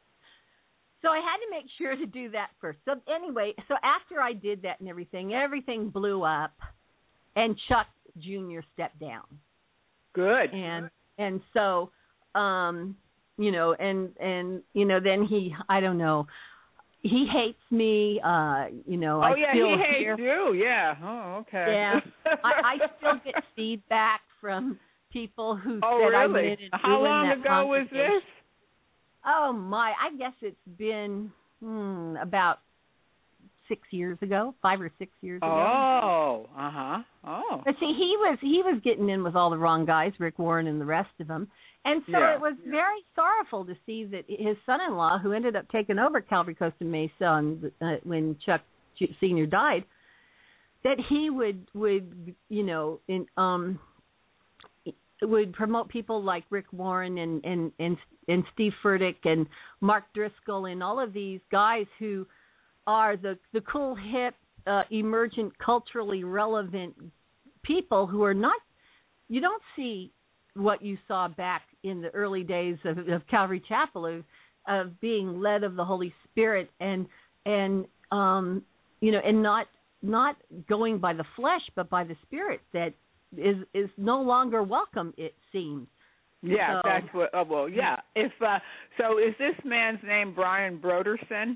So I had to make sure to do that first. So anyway, so after I did that and everything, everything blew up, and Chuck Junior stepped down. Good. And and so, um, you know, and and you know, then he, I don't know, he hates me. Uh, you know, oh I yeah, still he hear, hates you. Yeah. Oh, okay. Yeah, I, I still get feedback from people who oh, said really? I went in and How long that ago was this? Oh, my. I guess it's been hmm, about six years ago, five or six years ago. Oh, uh-huh. Oh. But see, he was he was getting in with all the wrong guys, Rick Warren and the rest of them. And so yeah. it was yeah. very sorrowful to see that his son-in-law, who ended up taking over Calvary Costa Mesa on, uh, when Chuck Senior died, that he would, would you know, in, um, would promote people like Rick Warren and, and, and, and Steve Furtick and Mark Driscoll and all of these guys who are the, the cool, hip, uh, emergent, culturally relevant people who are not, you don't see what you saw back in the early days of, of Calvary Chapel, of, of being led of the Holy Spirit and, and um, you know, and not not going by the flesh, but by the Spirit that is is no longer welcome, it seems. Yeah, so, that's what. Oh, well, yeah. If uh, so, is this man's name Brian Broderson?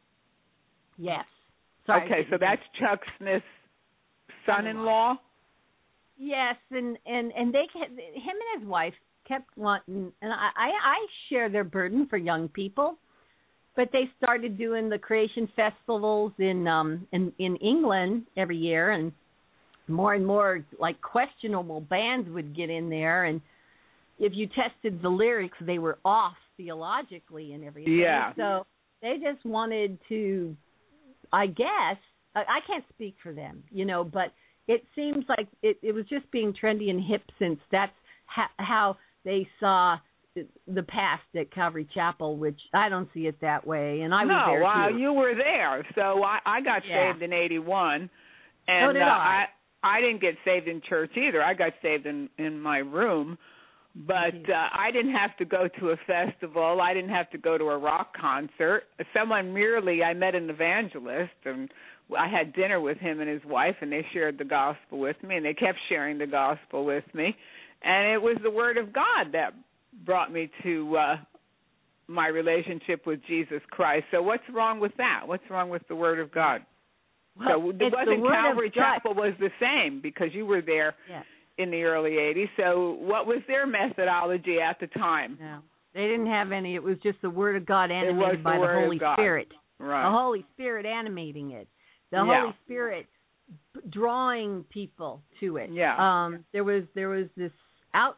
Yes. Sorry, okay, so that's Chuck Smith's son-in-law. Yes, and and and they him and his wife kept wanting, and I I, I share their burden for young people. But they started doing the creation festivals in um in, in England every year, and more and more like questionable bands would get in there, and if you tested the lyrics, they were off theologically and everything. Yeah. So they just wanted to, I guess, I, I can't speak for them, you know, but it seems like it, it was just being trendy and hip, since that's ha- how they saw the past at Calvary Chapel, which I don't see it that way, and I was no, there well, too. you were there, so I, I got Yeah. saved in eighty-one, and So did uh, I. I I didn't get saved in church either. I got saved in in my room, but uh, I didn't have to go to a festival. I didn't have to go to a rock concert. Someone merely, I met an evangelist, and I had dinner with him and his wife, and they shared the gospel with me, and they kept sharing the gospel with me, and it was the Word of God that brought me to uh, my relationship with Jesus Christ. So what's wrong with that? What's wrong with the Word of God? Well, so it it's wasn't the Word Calvary of God. Chapel was the same, because you were there Yeah. in the early eighties. So what was their methodology at the time? No, they didn't have any. It was just the Word of God was animated the by the Word of Holy God. Spirit. Right. The Holy Spirit animating it. The Yeah. Holy Spirit b- drawing people to it. Yeah. Um, there was there was this out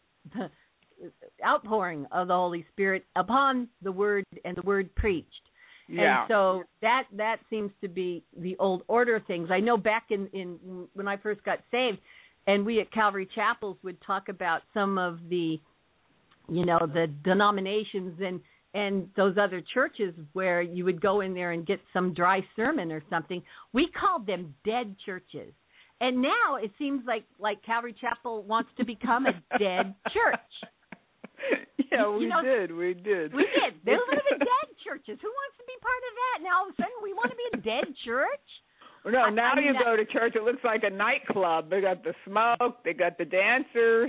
outpouring of the Holy Spirit upon the Word and the Word preached. Yeah. And so that that seems to be the old order of things. I know back in, in when I first got saved, and we at Calvary Chapels would talk about some of the, you know, the denominations and, and those other churches where you would go in there and get some dry sermon or something. We called them dead churches. And now it seems like, like Calvary Chapel wants to become a dead church. Yeah, You we know, did. We did. We did. They live in dead churches. Who wants to be part of that? Now all of a sudden we want to be a dead church? No, now I mean, you that- go to church, it looks like a nightclub. They got the smoke, they got the dancers.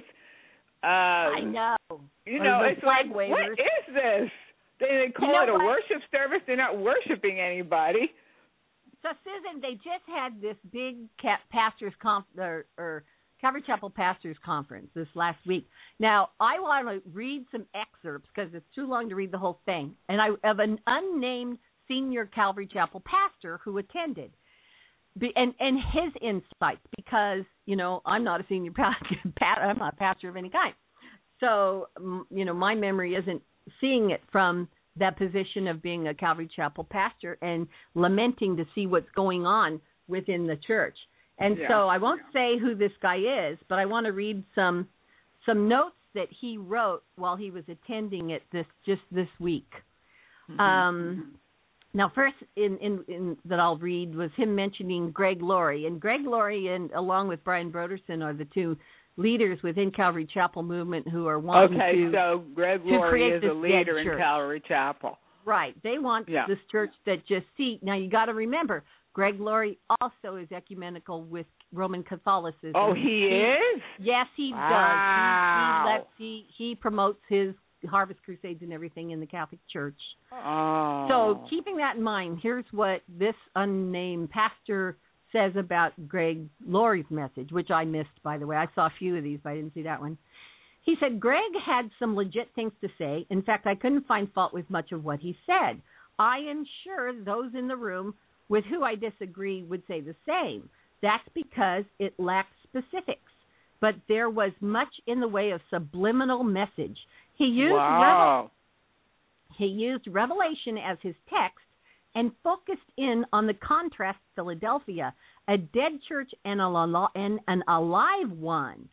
Uh, I know. You Or know, the it's flag like, wavers. what is this? They, they call know it a what? worship service. They're not worshiping anybody. So, Susan, they just had this big ca- pastors' conf- or, or Calvary Chapel pastors' conference this last week. Now, I want to read some excerpts because it's too long to read the whole thing. And I have an unnamed senior Calvary Chapel pastor who attended. Be, and, and his insights, because, you know, I'm not a senior pastor, I'm not a pastor of any kind. So, you know, my memory isn't seeing it from that position of being a Calvary Chapel pastor and lamenting to see what's going on within the church. And Yeah. so I won't say who this guy is, but I want to read some some notes that he wrote while he was attending it this just this week. Mm-hmm. Um, now, first in, in, in that I'll read was him mentioning Greg Laurie. And Greg Laurie, and along with Brian Broderson, are the two leaders within Calvary Chapel movement who are wanting Okay, to so Greg to Laurie create is this a leader dead in church. Calvary Chapel. Right. They want Yeah. this church that just see. Now, you got to remember, Greg Laurie also is ecumenical with Roman Catholicism. Oh, he is? Yes, he Wow. does. He, he lets he he promotes his Harvest Crusades and everything in the Catholic Church. Oh. So, keeping that in mind, here's what this unnamed pastor says about Greg Laurie's message, which I missed, by the way. I saw a few of these, but I didn't see that one. He said, Greg had some legit things to say. In fact, I couldn't find fault with much of what he said. I am sure those in the room with who I disagree would say the same. That's because it lacked specifics. But there was much in the way of subliminal message. He used, wow. revel- he used Revelation as his text and focused in on the contrast Philadelphia, a dead church and, a, and an alive one.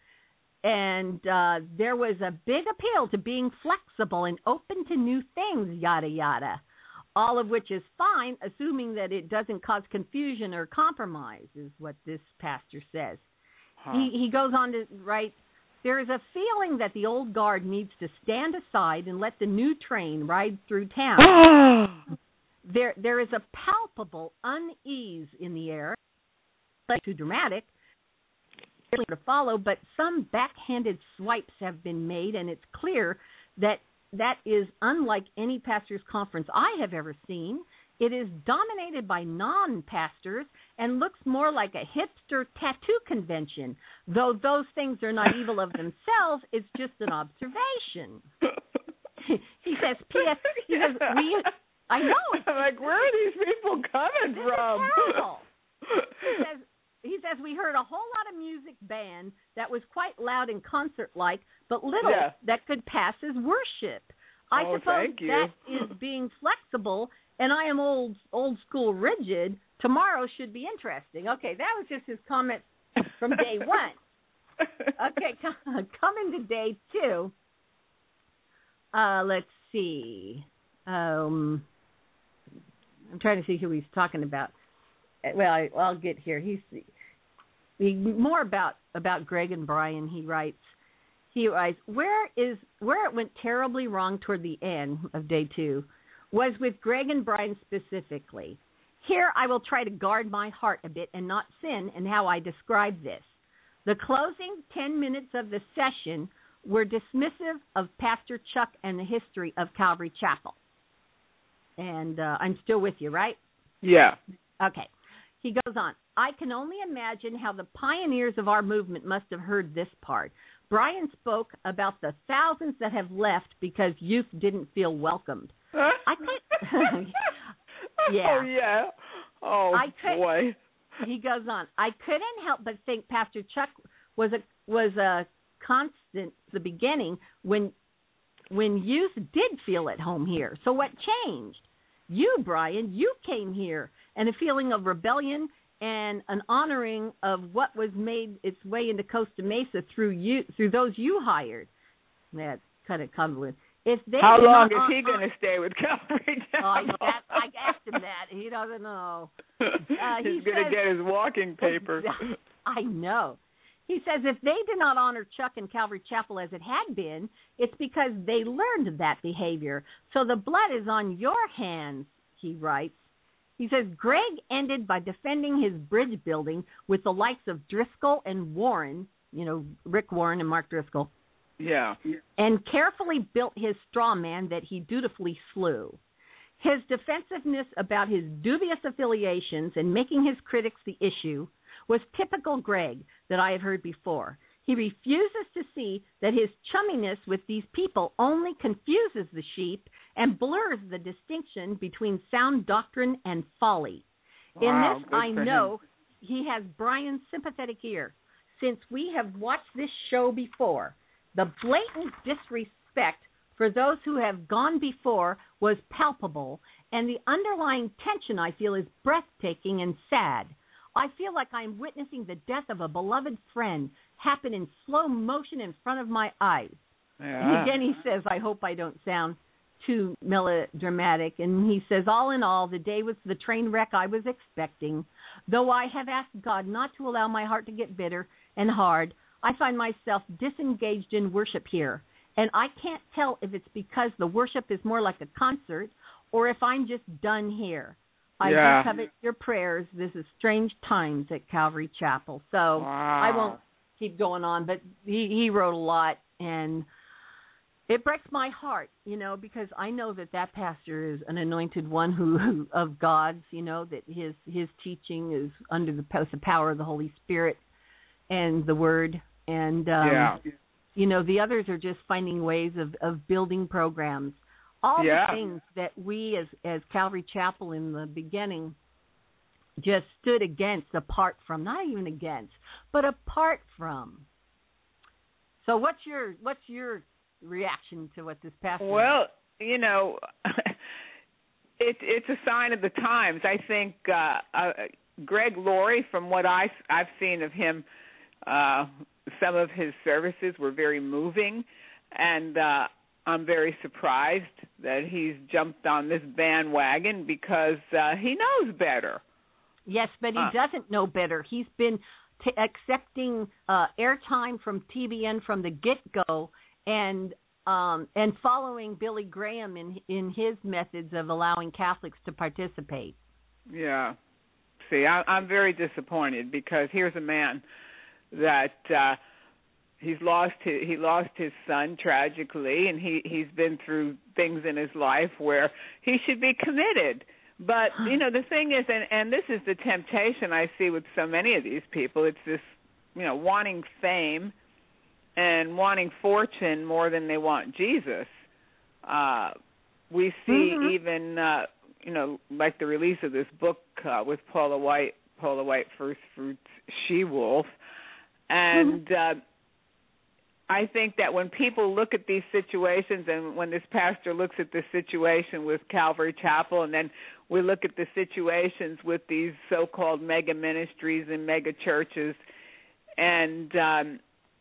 And uh, there was a big appeal to being flexible and open to new things, yada, yada, all of which is fine, assuming that it doesn't cause confusion or compromise, is what this pastor says. Huh. He, he goes on to write, there is a feeling that the old guard needs to stand aside and let the new train ride through town. there, there is a palpable unease in the air, too dramatic to follow, but some backhanded swipes have been made, and it's clear that that is unlike any pastor's conference I have ever seen. It is dominated by non-pastors and looks more like a hipster tattoo convention, though those things are not evil of themselves. It's just an observation. He says, P S He says, we, I know. It's, I'm like, where are these people coming this from? is terrible. He says, he says, we heard a whole lot of music band that was quite loud and concert-like, but little Yeah. that could pass as worship. I Oh, suppose thank you. that is being flexible, and I am old old school rigid. Tomorrow should be interesting. Okay, that was just his comment from day one. Okay, coming to day two. Uh, let's see. Um, I'm trying to see who he's talking about. Well, I, I'll get here. He's he, more about about Greg and Brian. He writes. He writes, where is where it went terribly wrong toward the end of day two was with Greg and Brian specifically. Here I will try to guard my heart a bit and not sin in how I describe this. The closing ten minutes of the session were dismissive of Pastor Chuck and the history of Calvary Chapel. And uh, I'm still with you, right? Yeah. Okay. He goes on, I can only imagine how the pioneers of our movement must have heard this part. Brian spoke about the thousands that have left because youth didn't feel welcomed. I could, yeah. Oh, yeah. Oh, I could, boy. He goes on, I couldn't help but think Pastor Chuck was a was a constant at the beginning when when youth did feel at home here. So what changed? You, Brian, you came here, and a feeling of rebellion and an honoring of what was made its way into Costa Mesa through you, through those you hired. That's kind of convoluted. If they How long not, is he uh, going to stay with Calvary Chapel? Oh, I, that, I asked him that. He doesn't know. Uh, he He's going to get his walking papers. I know. He says if they did not honor Chuck and Calvary Chapel as it had been, it's because they learned that behavior. So the blood is on your hands, he writes. He says Greg ended by defending his bridge building with the likes of Driscoll and Warren, you know, Rick Warren and Mark Driscoll. Yeah. And carefully built his straw man that he dutifully slew. His defensiveness about his dubious affiliations and making his critics the issue was typical Greg that I have heard before. He refuses to see that his chumminess with these people only confuses the sheep and blurs the distinction between sound doctrine and folly. Wow, In this, good I for know him. he has Brian's sympathetic ear, since we have watched this show before. The blatant disrespect for those who have gone before was palpable, and the underlying tension, I feel, is breathtaking and sad. I feel like I'm witnessing the death of a beloved friend happen in slow motion in front of my eyes. Yeah. And again, he says, I hope I don't sound too melodramatic. And he says, all in all, the day was the train wreck I was expecting. Though I have asked God not to allow my heart to get bitter and hard, I find myself disengaged in worship here. And I can't tell if it's because the worship is more like a concert or if I'm just done here. I Yeah. do covet your prayers. This is strange times at Calvary Chapel. So Wow. I won't keep going on, but he, he wrote a lot, and it breaks my heart, you know, because I know that that pastor is an anointed one who, who of God's, you know, that his his teaching is under the, the power of the Holy Spirit and the Word. And, um, yeah. you know, the others are just finding ways of, of building programs. All Yeah. the things that we as, as Calvary Chapel in the beginning just stood against, apart from, not even against, but apart from. So what's your what's your reaction to what this pastor? Well, you know, it, it's a sign of the times. I think uh, uh, Greg Laurie, from what I, I've seen of him, uh, some of his services were very moving, and uh, I'm very surprised that he's jumped on this bandwagon because uh, he knows better. Yes, but he Uh. doesn't know better. He's been t- accepting uh, airtime from T B N from the get-go and um, and following Billy Graham in in his methods of allowing Catholics to participate. Yeah. See, I, I'm very disappointed because here's a man that uh, he's lost his, he lost his son tragically, and he he's been through things in his life where he should be committed. But you know, the thing is, and and this is the temptation I see with so many of these people. It's this, you know, wanting fame and wanting fortune more than they want Jesus. Uh, we see Mm-hmm. even, uh, you know, like the release of this book uh, with Paula White Polar White First Fruits she-wolf. And uh, I think that when people look at these situations, and when this pastor looks at this situation with Calvary Chapel, and then we look at the situations with these so-called mega ministries and mega churches, and um,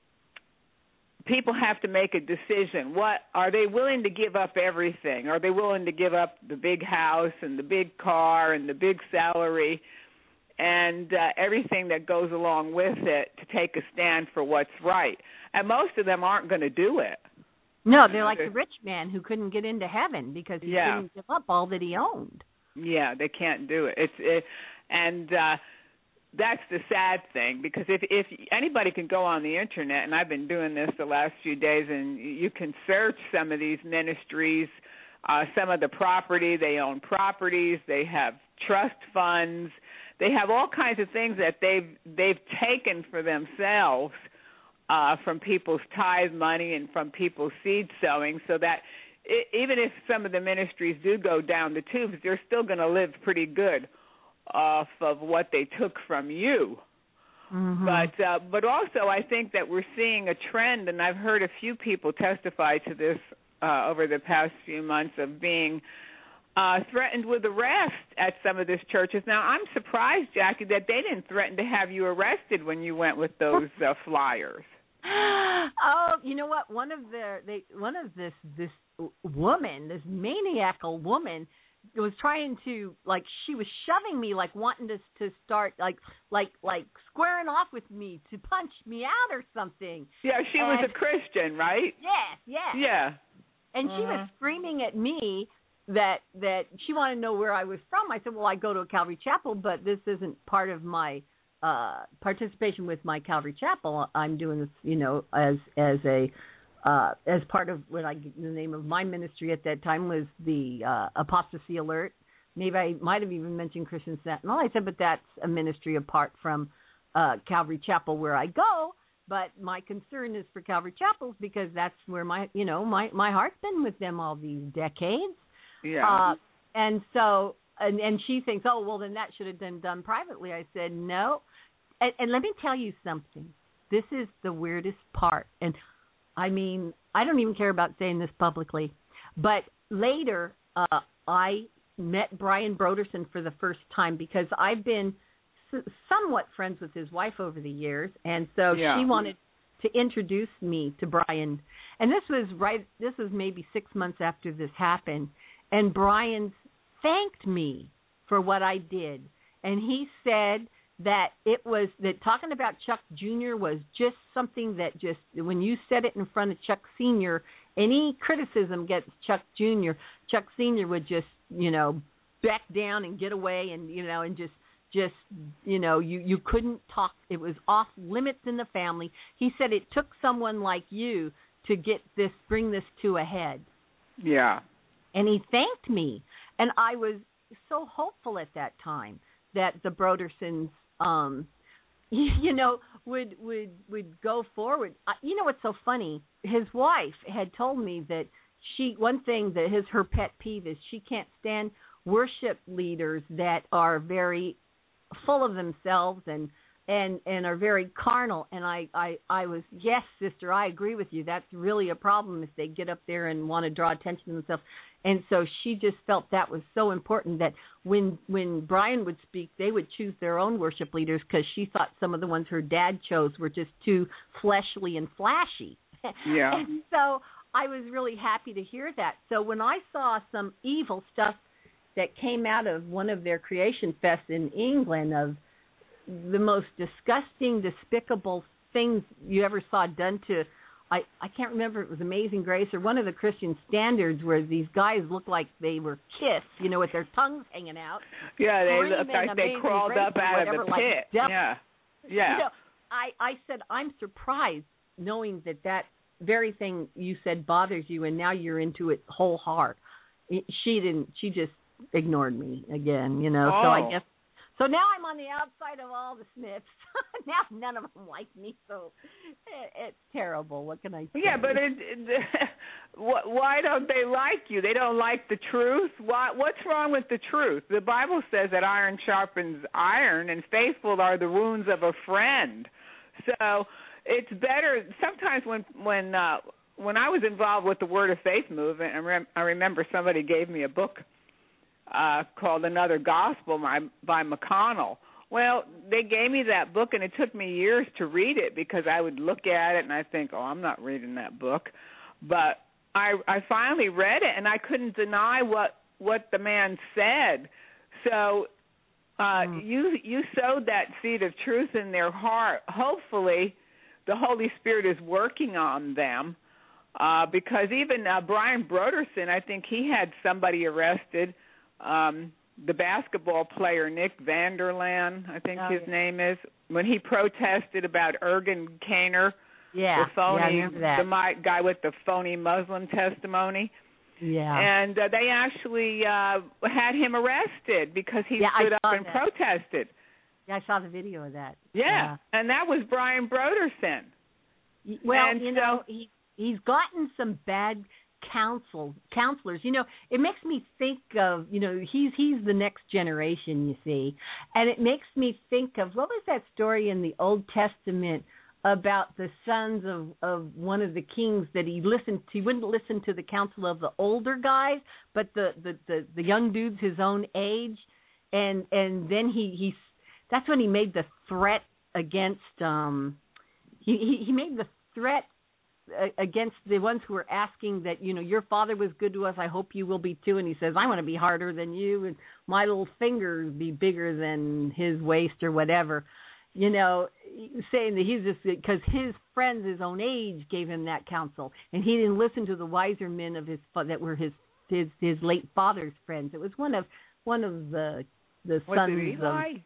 people have to make a decision. What are they willing to give up everything? Are they willing to give up the big house and the big car and the big salary and uh, everything that goes along with it to take a stand for what's right? And most of them aren't going to do it. No, they're like the rich man who couldn't get into heaven because he yeah. couldn't give up all that he owned. Yeah, they can't do it. It's it, and uh, that's the sad thing, because if if anybody can go on the internet, and I've been doing this the last few days, and you can search some of these ministries, uh, some of the property, they own properties, they have trust funds, they have all kinds of things that they've they've taken for themselves uh, from people's tithe money and from people's seed sowing, so that it, even if some of the ministries do go down the tubes, they're still going to live pretty good off of what they took from you. Mm-hmm. But uh, but also I think that we're seeing a trend, and I've heard a few people testify to this uh, over the past few months, of being uh, threatened with arrest at some of these churches. Now, I'm surprised, Jackie, that they didn't threaten to have you arrested when you went with those uh, flyers. Oh, you know what? One of the they one of this this woman, this maniacal woman, was trying to, like, she was shoving me, like wanting to to start like like like squaring off with me to punch me out or something. Yeah, she and, was a Christian, right? Yes, yes. Yeah. And uh-huh. she was screaming at me that that she wanted to know where I was from. I said, well, I go to a Calvary Chapel, but this isn't part of my uh, participation with my Calvary Chapel. I'm doing this, you know, as as a uh, as part of what I the name of my ministry at that time was the uh, Apostasy Alert. Maybe I might have even mentioned Christian Sentinel. I said, but that's a ministry apart from uh, Calvary Chapel where I go. But my concern is for Calvary Chapels because that's where my, you know, my, my heart's been with them all these decades. Yeah. Uh, and so, and, and she thinks, oh, well, then that should have been done privately. I said, no. And, and let me tell you something. This is the weirdest part. And, I mean, I don't even care about saying this publicly. But later, uh, I met Brian Broderson for the first time because I've been somewhat friends with his wife over the years, and so yeah. she wanted to introduce me to Brian. And this was right, this was maybe six months after this happened, and Brian thanked me for what I did. And he said that it was, that talking about Chuck Junior was just something that just, when you said it in front of Chuck Senior, any criticism against Chuck Junior, Chuck Senior would just, you know, back down and get away and, you know, and just, just, you know, you, you couldn't talk. It was off limits in the family. He said it took someone like you to get this, bring this to a head. Yeah. And he thanked me. And I was so hopeful at that time that the Brodersons, um, you, you know, would, would, would go forward. Uh, you know what's so funny? His wife had told me that she, one thing that is her pet peeve is she can't stand worship leaders that are very full of themselves and and and are very carnal. And I, I I was, yes, sister, I agree with you. That's really a problem if they get up there and want to draw attention to themselves. And so she just felt that was so important that when when Brian would speak, they would choose their own worship leaders because she thought some of the ones her dad chose were just too fleshly and flashy. Yeah. And so I was really happy to hear that. So when I saw some evil stuff that came out of one of their creation fests in England of the most disgusting, despicable things you ever saw done to, I, I can't remember if it was Amazing Grace or one of the Christian Standards where these guys looked like they were kissed, you know, with their tongues hanging out. Yeah, they looked like they crawled up out whatever, of the like pit. devil. Yeah, yeah. You know, I, I said, I'm surprised knowing that that very thing you said bothers you and now you're into it whole heart. She didn't, she just ignored me again, you know. Oh. So I guess So now I'm on the outside of all the Smiths. Now none of them like me, so it, it's terrible. What can I say? Yeah, but it, it, why don't they like you? They don't like the truth? Why, what's wrong with the truth? The Bible says that iron sharpens iron, and faithful are the wounds of a friend. So it's better sometimes when when uh, when I was involved with the Word of Faith movement. I, rem- I remember somebody gave me a book uh, called Another Gospel by, by McConnell. Well, they gave me that book, and it took me years to read it because I would look at it and I think, oh, I'm not reading that book. But I, I finally read it, and I couldn't deny what, what the man said. So uh, mm. you you sowed that seed of truth in their heart. Hopefully, the Holy Spirit is working on them uh, because even uh, Brian Broderson, I think he had somebody arrested. Um, the basketball player Nick Vanderland, I think oh, his yeah. name is, when he protested about Ergen Kainer, yeah, the phony, yeah, I remember that. the guy with the phony Muslim testimony. Yeah, and uh, they actually uh, had him arrested because he yeah, stood up and that. protested. Yeah, I saw the video of that. Yeah, yeah. and that was Brian Broderson. Well, and you so, know, he he's gotten some bad counsel counselors. You know, it makes me think of, you know, he's he's the next generation, you see, and it makes me think of, what was that story in the Old Testament about the sons of of one of the kings that he listened to? He wouldn't listen to the counsel of the older guys, but the the the, the young dudes his own age, and and then he he that's when he made the threat against um he he, he made the threat against the ones who were asking that, you know, your father was good to us, I hope you will be too. And he says, I want to be harder than you, and my little finger be bigger than his waist or whatever. You know, saying that he's just, because his friends his own age gave him that counsel, and he didn't listen to the wiser men of his that were his his his late father's friends. It was one of one of the the was sons it Eli? of.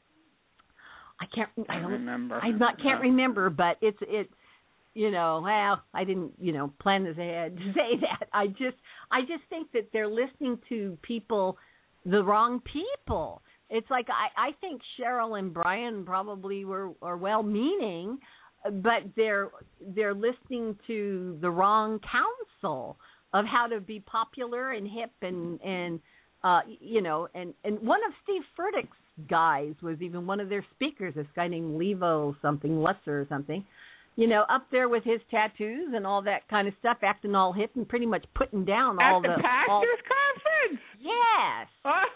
I can't. I don't remember. I not can't remember, but it's it's. You know, well, I didn't, you know, plan this ahead to say that. I just, I just think that they're listening to people, the wrong people. It's like I, I think Cheryl and Brian probably were are well-meaning, but they're they're listening to the wrong counsel of how to be popular and hip and and uh, you know, and and one of Steve Furtick's guys was even one of their speakers. This guy named Levo something, Lesser or something. You know, up there with his tattoos and all that kind of stuff, acting all hip and pretty much putting down all the the pastors' all, conference. Yes.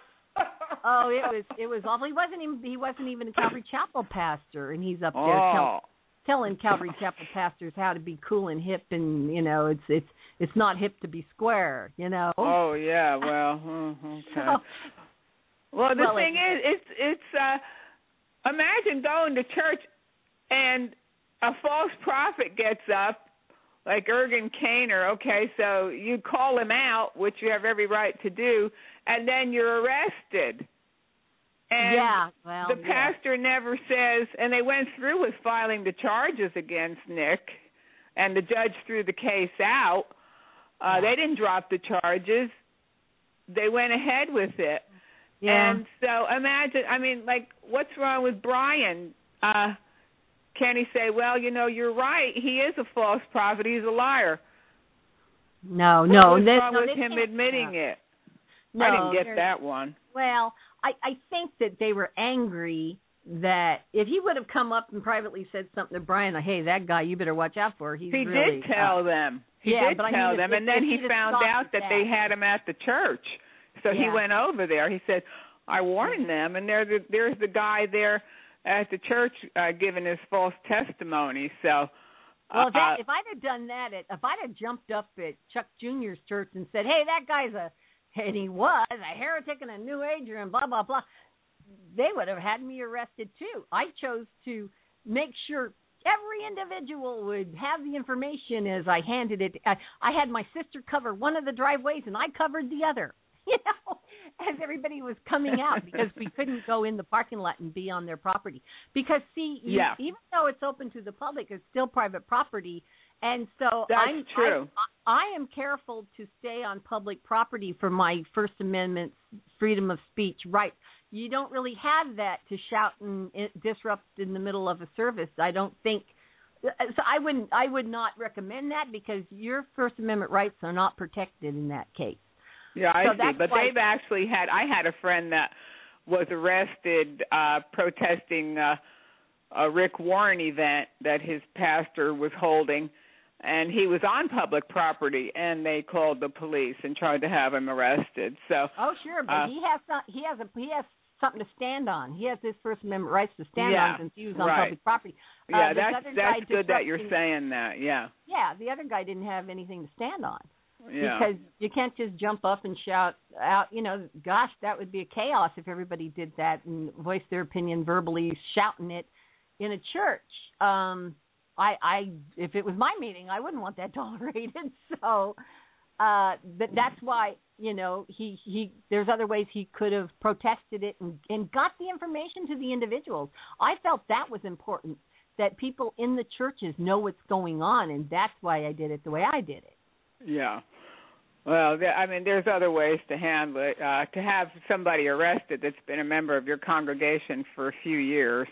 Oh, it was it was awful. He wasn't even he wasn't even a Calvary Chapel pastor, and he's up there oh. tell, telling Calvary Chapel pastors how to be cool and hip, and you know, it's it's it's not hip to be square. You know. Oh yeah. Well. Okay. So, well, the well, thing it, is, it's it's. Uh, imagine going to church and a false prophet gets up, like Ergen Kainer, okay, so you call him out, which you have every right to do, and then you're arrested. And yeah, well, the pastor yeah. never says, and they went through with filing the charges against Nick, and the judge threw the case out. Uh, yeah. They didn't drop the charges. They went ahead with it. Yeah. And so imagine, I mean, like, what's wrong with Brian? Uh Can he say, well, you know, you're right, he is a false prophet, he's a liar? No, what no. What's this, wrong no, with him admitting no. it? No, I didn't get that one. Well, I, I think that they were angry that if he would have come up and privately said something to Brian, like, hey, that guy you better watch out for, he's He really... did tell uh, them. He yeah, did but tell I mean, them, if, and then if he found out that, that they had him at the church. So yeah. he went over there. He said, I warned them, and there, there's the guy there at the church uh, giving his false testimony. So, well, if, that, uh, if I'd have done that, at, if I'd have jumped up at Chuck Junior's church and said, "Hey, that guy's a," and he was a heretic and a New Ager and blah blah blah, they would have had me arrested too. I chose to make sure every individual would have the information as I handed it. I, I had my sister cover one of the driveways and I covered the other. You know, as everybody was coming out, because we couldn't go in the parking lot and be on their property. Because, see, you, yeah. even though it's open to the public, it's still private property. And so That's I'm, true. I, I am careful to stay on public property for my First Amendment freedom of speech right. you don't really have that to shout and disrupt in the middle of a service. I don't think so. I wouldn't. I would not recommend that because your First Amendment rights are not protected in that case. Yeah, I so see. But they've actually had. I had a friend that was arrested uh, protesting uh, a Rick Warren event that his pastor was holding, and he was on public property, and they called the police and tried to have him arrested. So. Oh, sure, but uh, he has some, he has a he has something to stand on. He has his First Amendment rights to stand yeah, on since he was on right. public property. Uh, yeah, that's that's good that you're disrupting, saying that. Yeah. Yeah, the other guy didn't have anything to stand on. Yeah. Because you can't just jump up and shout out, you know, gosh, that would be a chaos if everybody did that and voiced their opinion verbally, shouting it in a church. Um, I, I, if it was my meeting, I wouldn't want that tolerated. So, uh, but that's why, you know, he, he, there's other ways he could have protested it and, and got the information to the individuals. I felt that was important, that people in the churches know what's going on, and that's why I did it the way I did it. Yeah. Well, there, I mean, there's other ways to handle it. Uh, to have somebody arrested that's been a member of your congregation for a few years,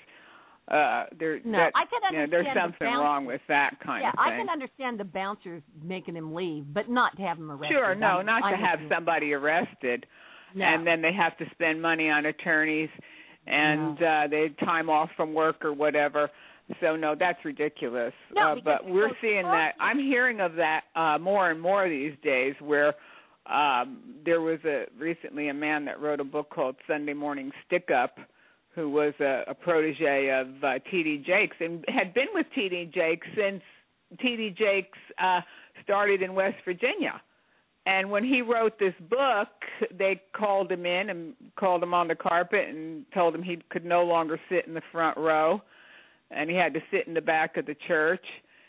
uh, there, no, that, I can understand you know, there's something the wrong with that kind yeah, of thing. Yeah, I can understand the bouncers making him leave, but not to have him arrested. Sure, no, I'm, not I'm to have somebody arrested, no. and then they have to spend money on attorneys, and no. uh, they time off from work or whatever. So, no, that's ridiculous. No, uh, but we're seeing that. I'm hearing of that uh, more and more these days where um, there was a recently a man that wrote a book called Sunday Morning Stick Up who was a, a protege of uh, T D Jakes and had been with T D Jakes since T D Jakes uh, started in West Virginia. And when he wrote this book, they called him in and called him on the carpet and told him he could no longer sit in the front row. And he had to sit in the back of the church,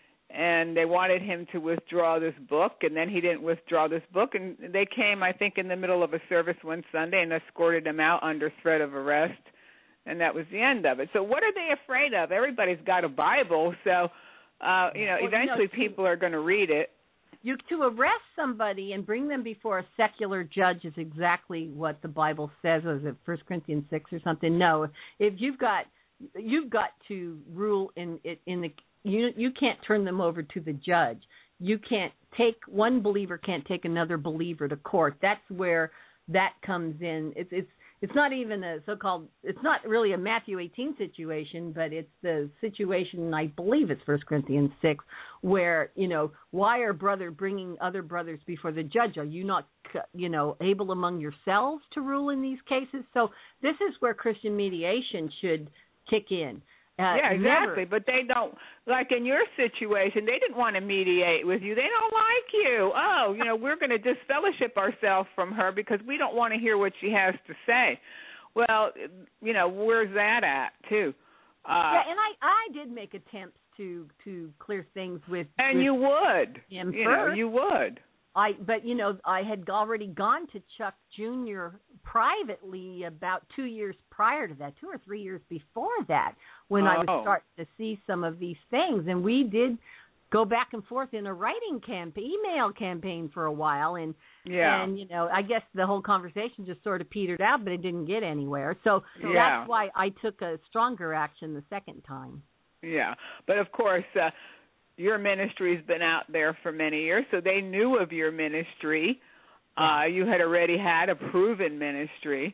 and they wanted him to withdraw this book, and then he didn't withdraw this book, and they came, I think, in the middle of a service one Sunday and escorted him out under threat of arrest, and that was the end of it. So what are they afraid of? Everybody's got a Bible, so, uh, you know, well, eventually you know, people are going to read it. You, to arrest somebody and bring them before a secular judge is exactly what the Bible says. Was it First Corinthians six or something? No. If you've got... You've got to rule in in the you you can't turn them over to the judge. You can't take one believer can't take another believer to court. That's where that comes in. It's it's it's not even a so-called it's not really a Matthew eighteen situation, but it's the situation, I believe it's First Corinthians six, where, you know, why are brother bringing other brothers before the judge? Are you not, you know, able among yourselves to rule in these cases? So this is where Christian mediation should kick in. Uh, yeah, exactly. never. But they don't, like in your situation, they didn't want to mediate with you. They don't like you. Oh, you know, we're going to disfellowship ourselves from her because we don't want to hear what she has to say. Well, you know, where's that at, too? Uh, yeah, and I, I did make attempts to, to clear things with And with you would. him you first. know, you would. I, but, you know, I had already gone to Chuck Junior privately about two years prior to that, two or three years before that, when oh. I was starting to see some of these things. And we did go back and forth in a writing campaign, email campaign for a while. And, yeah. and, you know, I guess the whole conversation just sort of petered out, but it didn't get anywhere. So yeah. that's why I took a stronger action the second time. Yeah. But, of course, uh, your ministry's been out there for many years, so they knew of your ministry. Uh, you had already had a proven ministry,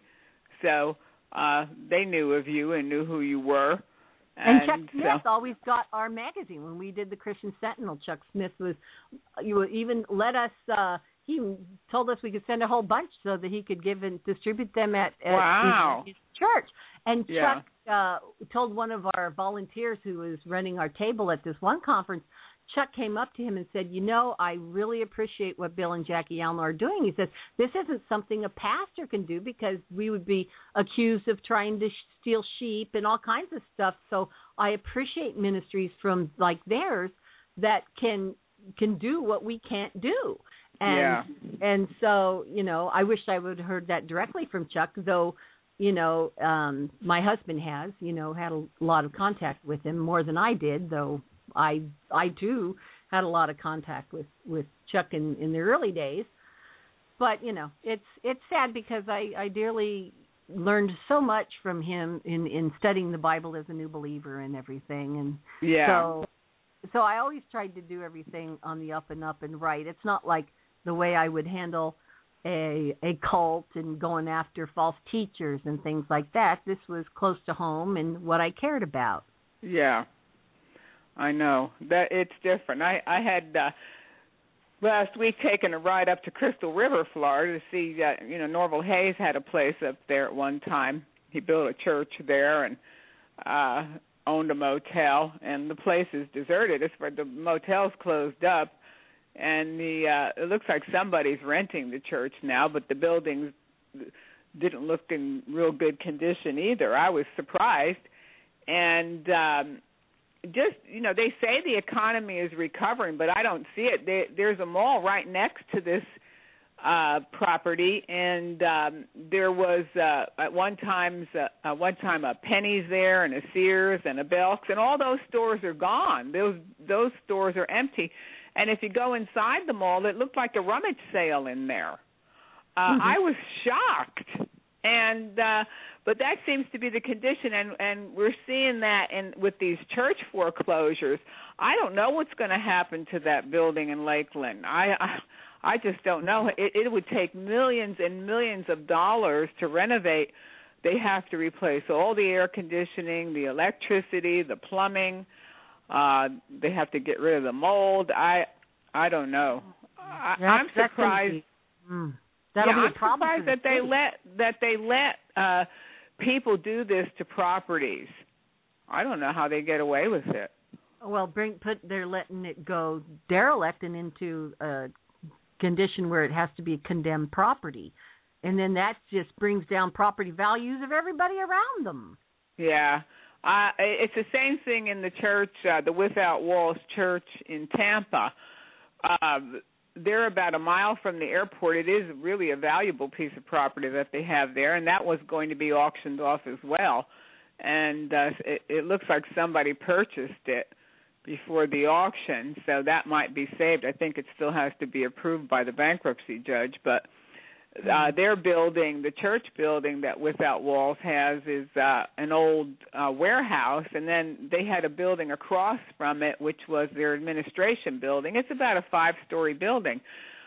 so uh, they knew of you and knew who you were. And, and Chuck Smith so, always got our magazine. When we did the Christian Sentinel, Chuck Smith was, you even let us, uh, he told us we could send a whole bunch so that he could give and distribute them at, at wow. his, his church. And yeah. Chuck uh, told one of our volunteers who was running our table at this one conference, Chuck came up to him and said, you know, I really appreciate what Bill and Jackie Alma are doing. He says, this isn't something a pastor can do because we would be accused of trying to steal sheep and all kinds of stuff. So I appreciate ministries from like theirs that can can do what we can't do. And yeah. and so, you know, I wish I would have heard that directly from Chuck, though, you know, um, my husband has, you know, had a lot of contact with him, more than I did, though I I too had a lot of contact with, with Chuck in, in the early days. But, you know, it's it's sad because I, I dearly learned so much from him in, in studying the Bible as a new believer and everything. And yeah. so so I always tried to do everything on the up and up and right. It's not like the way I would handle a a cult and going after false teachers and things like that. This was close to home and what I cared about. Yeah, I know that it's different. I I had uh, last week taken a ride up to Crystal River, Florida, to see that uh, you know Norval Hayes had a place up there at one time. He built a church there and uh, owned a motel, and the place is deserted. It's where the motel's closed up. And the uh, it looks like somebody's renting the church now, but the buildings didn't look in real good condition either. I was surprised. And um, just, you know, they say the economy is recovering, but I don't see it. They, there's a mall right next to this uh, property, and um, there was uh, at one time, uh, uh, one time a Penny's there and a Sears and a Belk's, and all those stores are gone. Those those stores are empty. And if you go inside the mall, it looked like a rummage sale in there. Uh, mm-hmm. I was shocked, and uh, but that seems to be the condition, and, and we're seeing that in with these church foreclosures. I don't know what's going to happen to that building in Lakeland. I I, I just don't know. It, it would take millions and millions of dollars to renovate. They have to replace all the air conditioning, the electricity, the plumbing. Uh, they have to get rid of the mold. I I don't know. I, I'm surprised. Be, mm, that'll yeah, be a I'm problem surprised that they let that they let uh, people do this to properties. I don't know how they get away with it. Well, bring put they're letting it go derelict and into a condition where it has to be a condemned property, and then that just brings down property values of everybody around them. Yeah. Uh, it's the same thing in the church, uh, the Without Walls Church in Tampa. Uh, they're about a mile from the airport. It is really a valuable piece of property that they have there, and that was going to be auctioned off as well. And uh, it, it looks like somebody purchased it before the auction, so that might be saved. I think it still has to be approved by the bankruptcy judge, but Uh, their building, the church building that Without Walls has, is uh, an old uh, warehouse, and then they had a building across from it, which was their administration building. It's about a five-story building.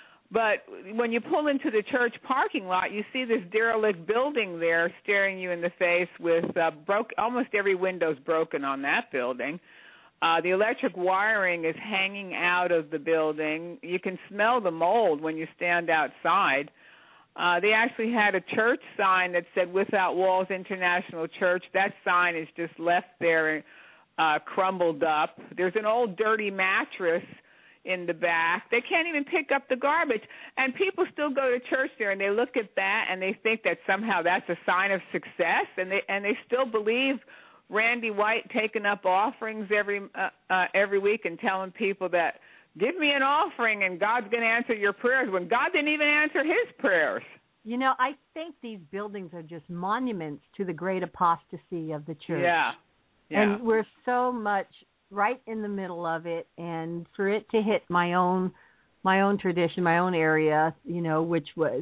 But when you pull into the church parking lot, you see this derelict building there staring you in the face with uh, broke, almost every window's broken on that building. Uh, the electric wiring is hanging out of the building. You can smell the mold when you stand outside. Uh, they actually had a church sign that said Without Walls International Church. That sign is just left there uh, crumbled up. There's an old dirty mattress in the back. They can't even pick up the garbage. And people still go to church there, and they look at that, and they think that somehow that's a sign of success, and they and they still believe Randy White taking up offerings every uh, uh, every week and telling people that, give me an offering and God's going to answer your prayers, when God didn't even answer his prayers. You know, I think these buildings are just monuments to the great apostasy of the church. Yeah. yeah. And we're so much right in the middle of it, and for it to hit my own my own tradition, my own area, you know, which was,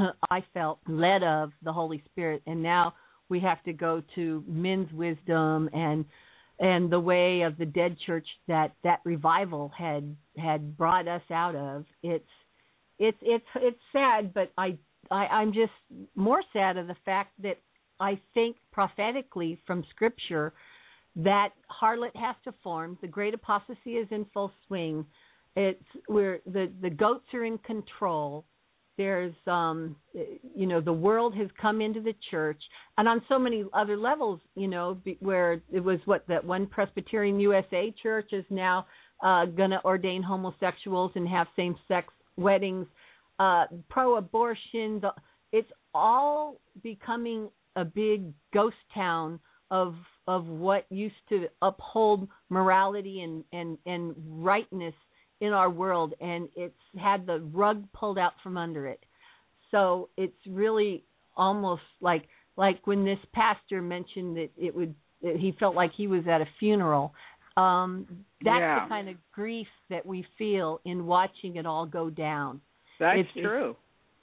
I felt, led of the Holy Spirit, and now we have to go to men's wisdom and and the way of the dead church that that revival had had brought us out of. It's it's it's it's sad, but I, I I'm just more sad of the fact that I think prophetically from Scripture that harlot has to form. The great apostasy is in full swing. It's where the the goats are in control. There's, um, you know, the world has come into the church, and on so many other levels, you know, be, where it was what that one Presbyterian U S A church is now uh, going to ordain homosexuals and have same-sex weddings, uh, pro-abortion. The, it's all becoming a big ghost town of of what used to uphold morality and and, and rightness in our world, and it's had the rug pulled out from under it. So it's really almost like like when this pastor mentioned that it would that he felt like he was at a funeral. Um, that's yeah. the kind of grief that we feel in watching it all go down. That's it's, true.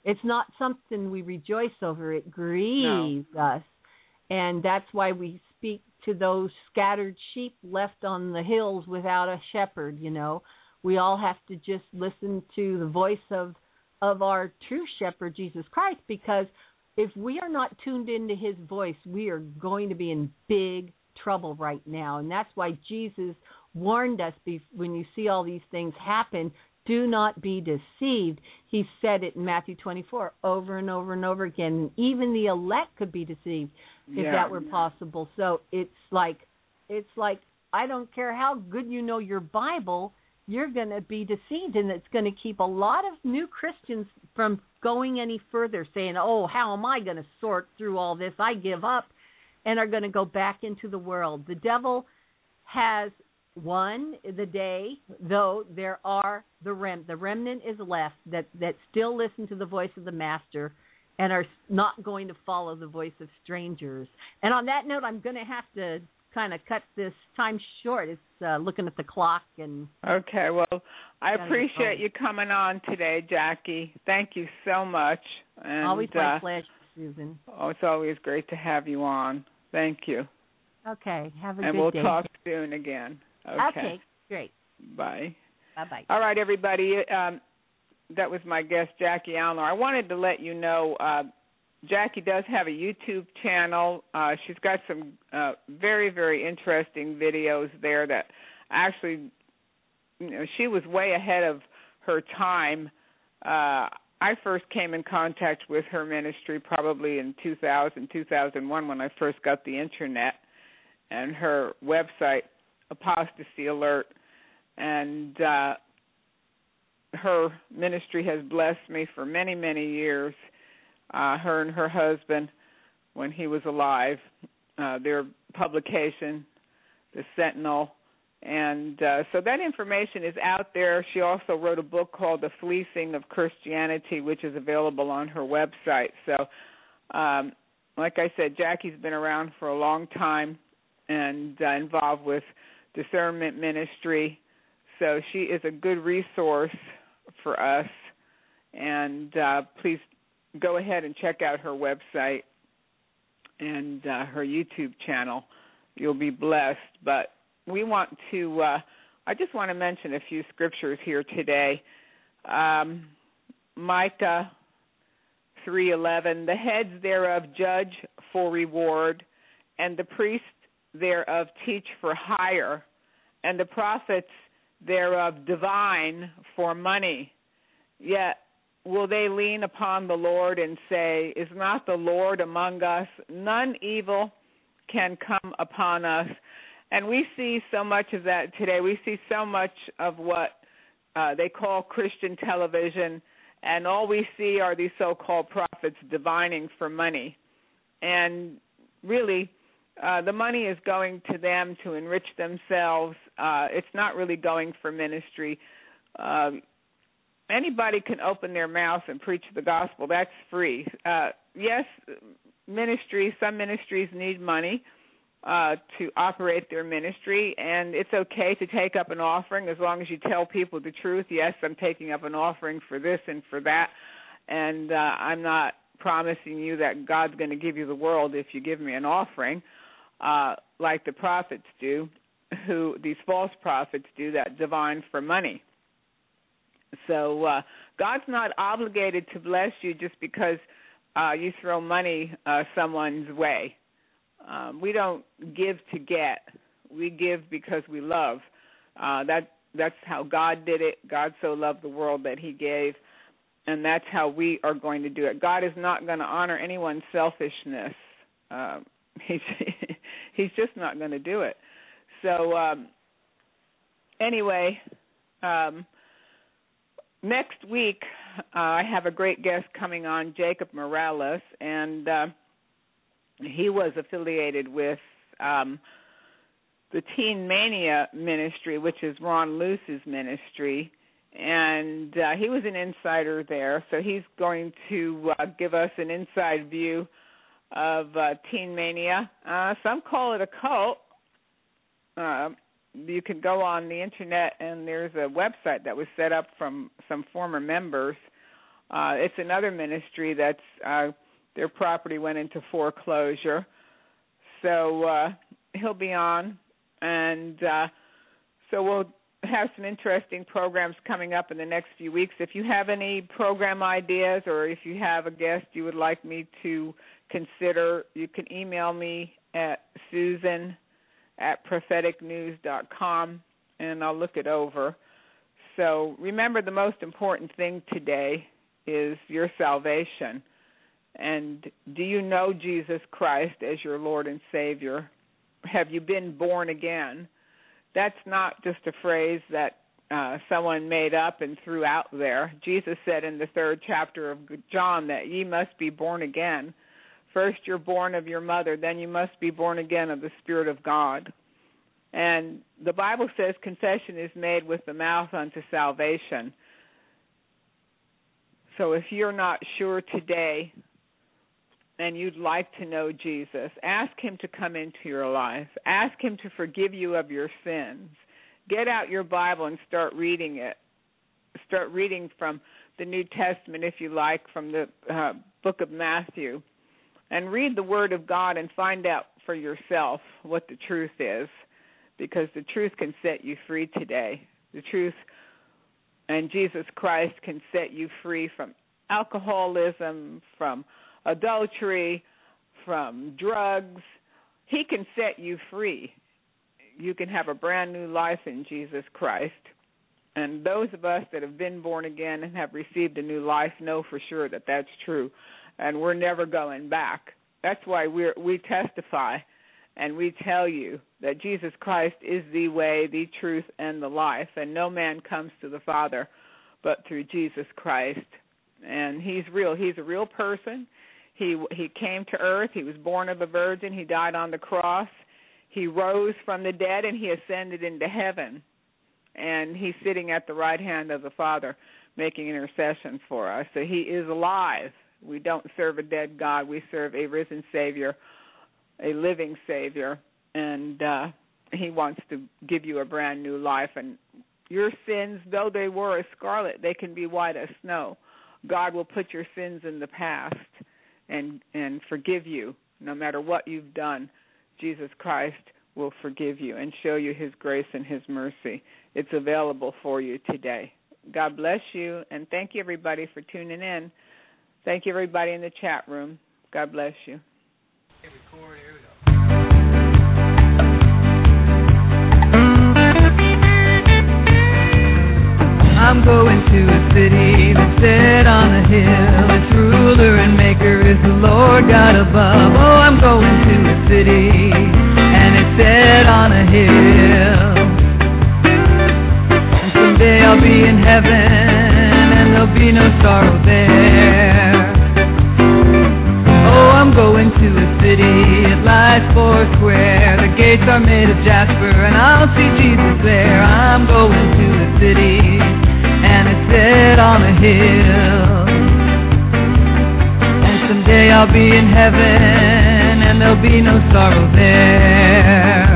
It's not something we rejoice over. It grieves no. us. And that's why we speak to those scattered sheep left on the hills without a shepherd, you know. We all have to just listen to the voice of, of our true shepherd, Jesus Christ, because if we are not tuned into his voice, we are going to be in big trouble right now. And that's why Jesus warned us when you see all these things happen, do not be deceived. He said it in Matthew twenty-four over and over and over again. Even the elect could be deceived if yeah. that were possible. So it's like, it's like, I don't care how good you know your Bible, you're going to be deceived, and it's going to keep a lot of new Christians from going any further, saying, oh, how am I going to sort through all this? I give up, and are going to go back into the world. The devil has won the day, though there are the rem the remnant is left that, that still listen to the voice of the Master and are not going to follow the voice of strangers. And on that note, I'm going to have to kind of cut this time short. It's uh, looking at the clock. And okay, well, I appreciate you coming on today, Jackie. Thank you so much. And, always my uh, pleasure, Susan. Oh, it's always great to have you on. Thank you. Okay, have a and good we'll day. And we'll talk soon again. Okay. Okay, great. Bye. Bye-bye. All right, everybody. Um, that was my guest, Jackie Alnor. I wanted to let you know uh, Jackie does have a YouTube channel. Uh, she's got some uh, very, very interesting videos there that actually, you know, she was way ahead of her time. Uh, I first came in contact with her ministry probably in two thousand, two thousand one when I first got the Internet, and her website, Apostasy Alert, and uh, her ministry has blessed me for many, many years. Uh, her and her husband, when he was alive, uh, their publication, The Sentinel, and uh, so that information is out there. She also wrote a book called The Fleecing of Christianity, which is available on her website. So, um, like I said, Jackie's been around for a long time and uh, involved with discernment ministry, so she is a good resource for us, and uh, please go ahead and check out her website and uh, her YouTube channel. You'll be blessed. But we want to, uh, I just want to mention a few scriptures here today. Um, Micah three eleven, the heads thereof judge for reward, and the priests thereof teach for hire, and the prophets thereof divine for money. Yet will they lean upon the Lord and say, is not the Lord among us? None evil can come upon us. And we see so much of that today. We see so much of what uh, they call Christian television, and all we see are these so-called prophets divining for money. And really, Uh, the money is going to them to enrich themselves. Uh, it's not really going for ministry. Uh, anybody can open their mouth and preach the gospel. That's free. Uh, yes, ministry, some ministries need money uh, to operate their ministry, and it's okay to take up an offering as long as you tell people the truth. Yes, I'm taking up an offering for this and for that, and uh, I'm not promising you that God's going to give you the world if you give me an offering. Uh, like the prophets do, who these false prophets do that divine for money. So uh, God's not obligated to bless you just because uh, you throw money uh, someone's way. Um, we don't give to get. We give because we love. Uh, that that's how God did it. God so loved the world that he gave, and that's how we are going to do it. God is not going to honor anyone's selfishness. Uh, he's He's just not going to do it. So um, anyway, um, next week uh, I have a great guest coming on, Jacob Morales, and uh, he was affiliated with um, the Teen Mania Ministry, which is Ron Luce's ministry, and uh, he was an insider there. So he's going to uh, give us an inside view of uh, Teen Mania. Uh, some call it a cult. Uh, you can go on the Internet, and there's a website that was set up from some former members Uh, it's another ministry that's uh, their property went into foreclosure. So uh, he'll be on, and uh, so we'll have some interesting programs coming up in the next few weeks. If you have any program ideas or if you have a guest you would like me to consider, you can email me at Susan at prophetic news dot com, and I'll look it over. So remember, the most important thing today is your salvation. And do you know Jesus Christ as your Lord and Savior? Have you been born again? That's not just a phrase that uh, someone made up and threw out there. Jesus said in the third chapter of John that ye must be born again. First you're born of your mother, then you must be born again of the Spirit of God. And the Bible says confession is made with the mouth unto salvation. So if you're not sure today and you'd like to know Jesus, ask him to come into your life. Ask him to forgive you of your sins. Get out your Bible and start reading it. Start reading from the New Testament, if you like, from the uh, book of Matthew. And read the Word of God and find out for yourself what the truth is, because the truth can set you free today. The truth and Jesus Christ can set you free from alcoholism, from adultery, from drugs. He can set you free. You can have a brand new life in Jesus Christ. And those of us that have been born again and have received a new life know for sure that that's true. And we're never going back. That's why we we testify and we tell you that Jesus Christ is the way, the truth, and the life. And no man comes to the Father but through Jesus Christ. And he's real. He's a real person. He he came to earth. He was born of a virgin. He died on the cross. He rose from the dead, and he ascended into heaven. And he's sitting at the right hand of the Father making intercession for us. So he is alive. We don't serve a dead God. We serve a risen Savior, a living Savior. And uh, he wants to give you a brand new life. And your sins, though they were as scarlet, they can be white as snow. God will put your sins in the past and and forgive you. No matter what you've done, Jesus Christ will forgive you and show you his grace and his mercy. It's available for you today. God bless you, and thank you, everybody, for tuning in. Thank you, everybody in the chat room. God bless you. I'm going to a city that's set on a hill. Its ruler and maker is the Lord God above. Oh, I'm going to a city, and it's set on a hill. And someday I'll be in heaven, and there'll be no sorrow there. Oh, I'm going to a city, it lies four square. The gates are made of jasper, and I'll see Jesus there. I'm going to a city, and it's set on a hill. And someday I'll be in heaven, and there'll be no sorrow there.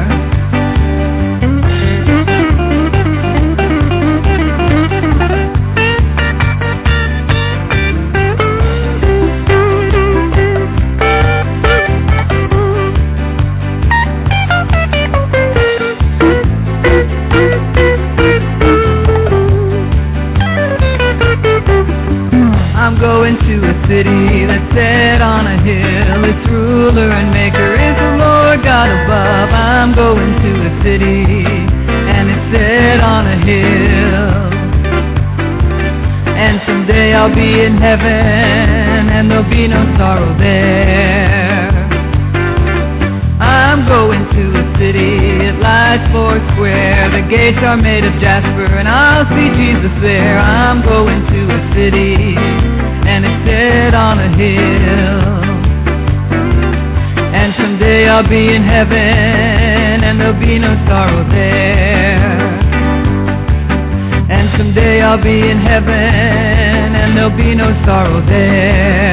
I'm going to a city that's set on a hill. Its ruler and maker is the Lord God above. I'm going to a city, and it's set on a hill. And someday I'll be in heaven, and there'll be no sorrow there. I'm going to a city, it lies four square. The gates are made of jasper, and I'll see Jesus there. I'm going to a city, and it's set on a hill. And someday I'll be in heaven, and there'll be no sorrow there. And someday I'll be in heaven, and there'll be no sorrow there.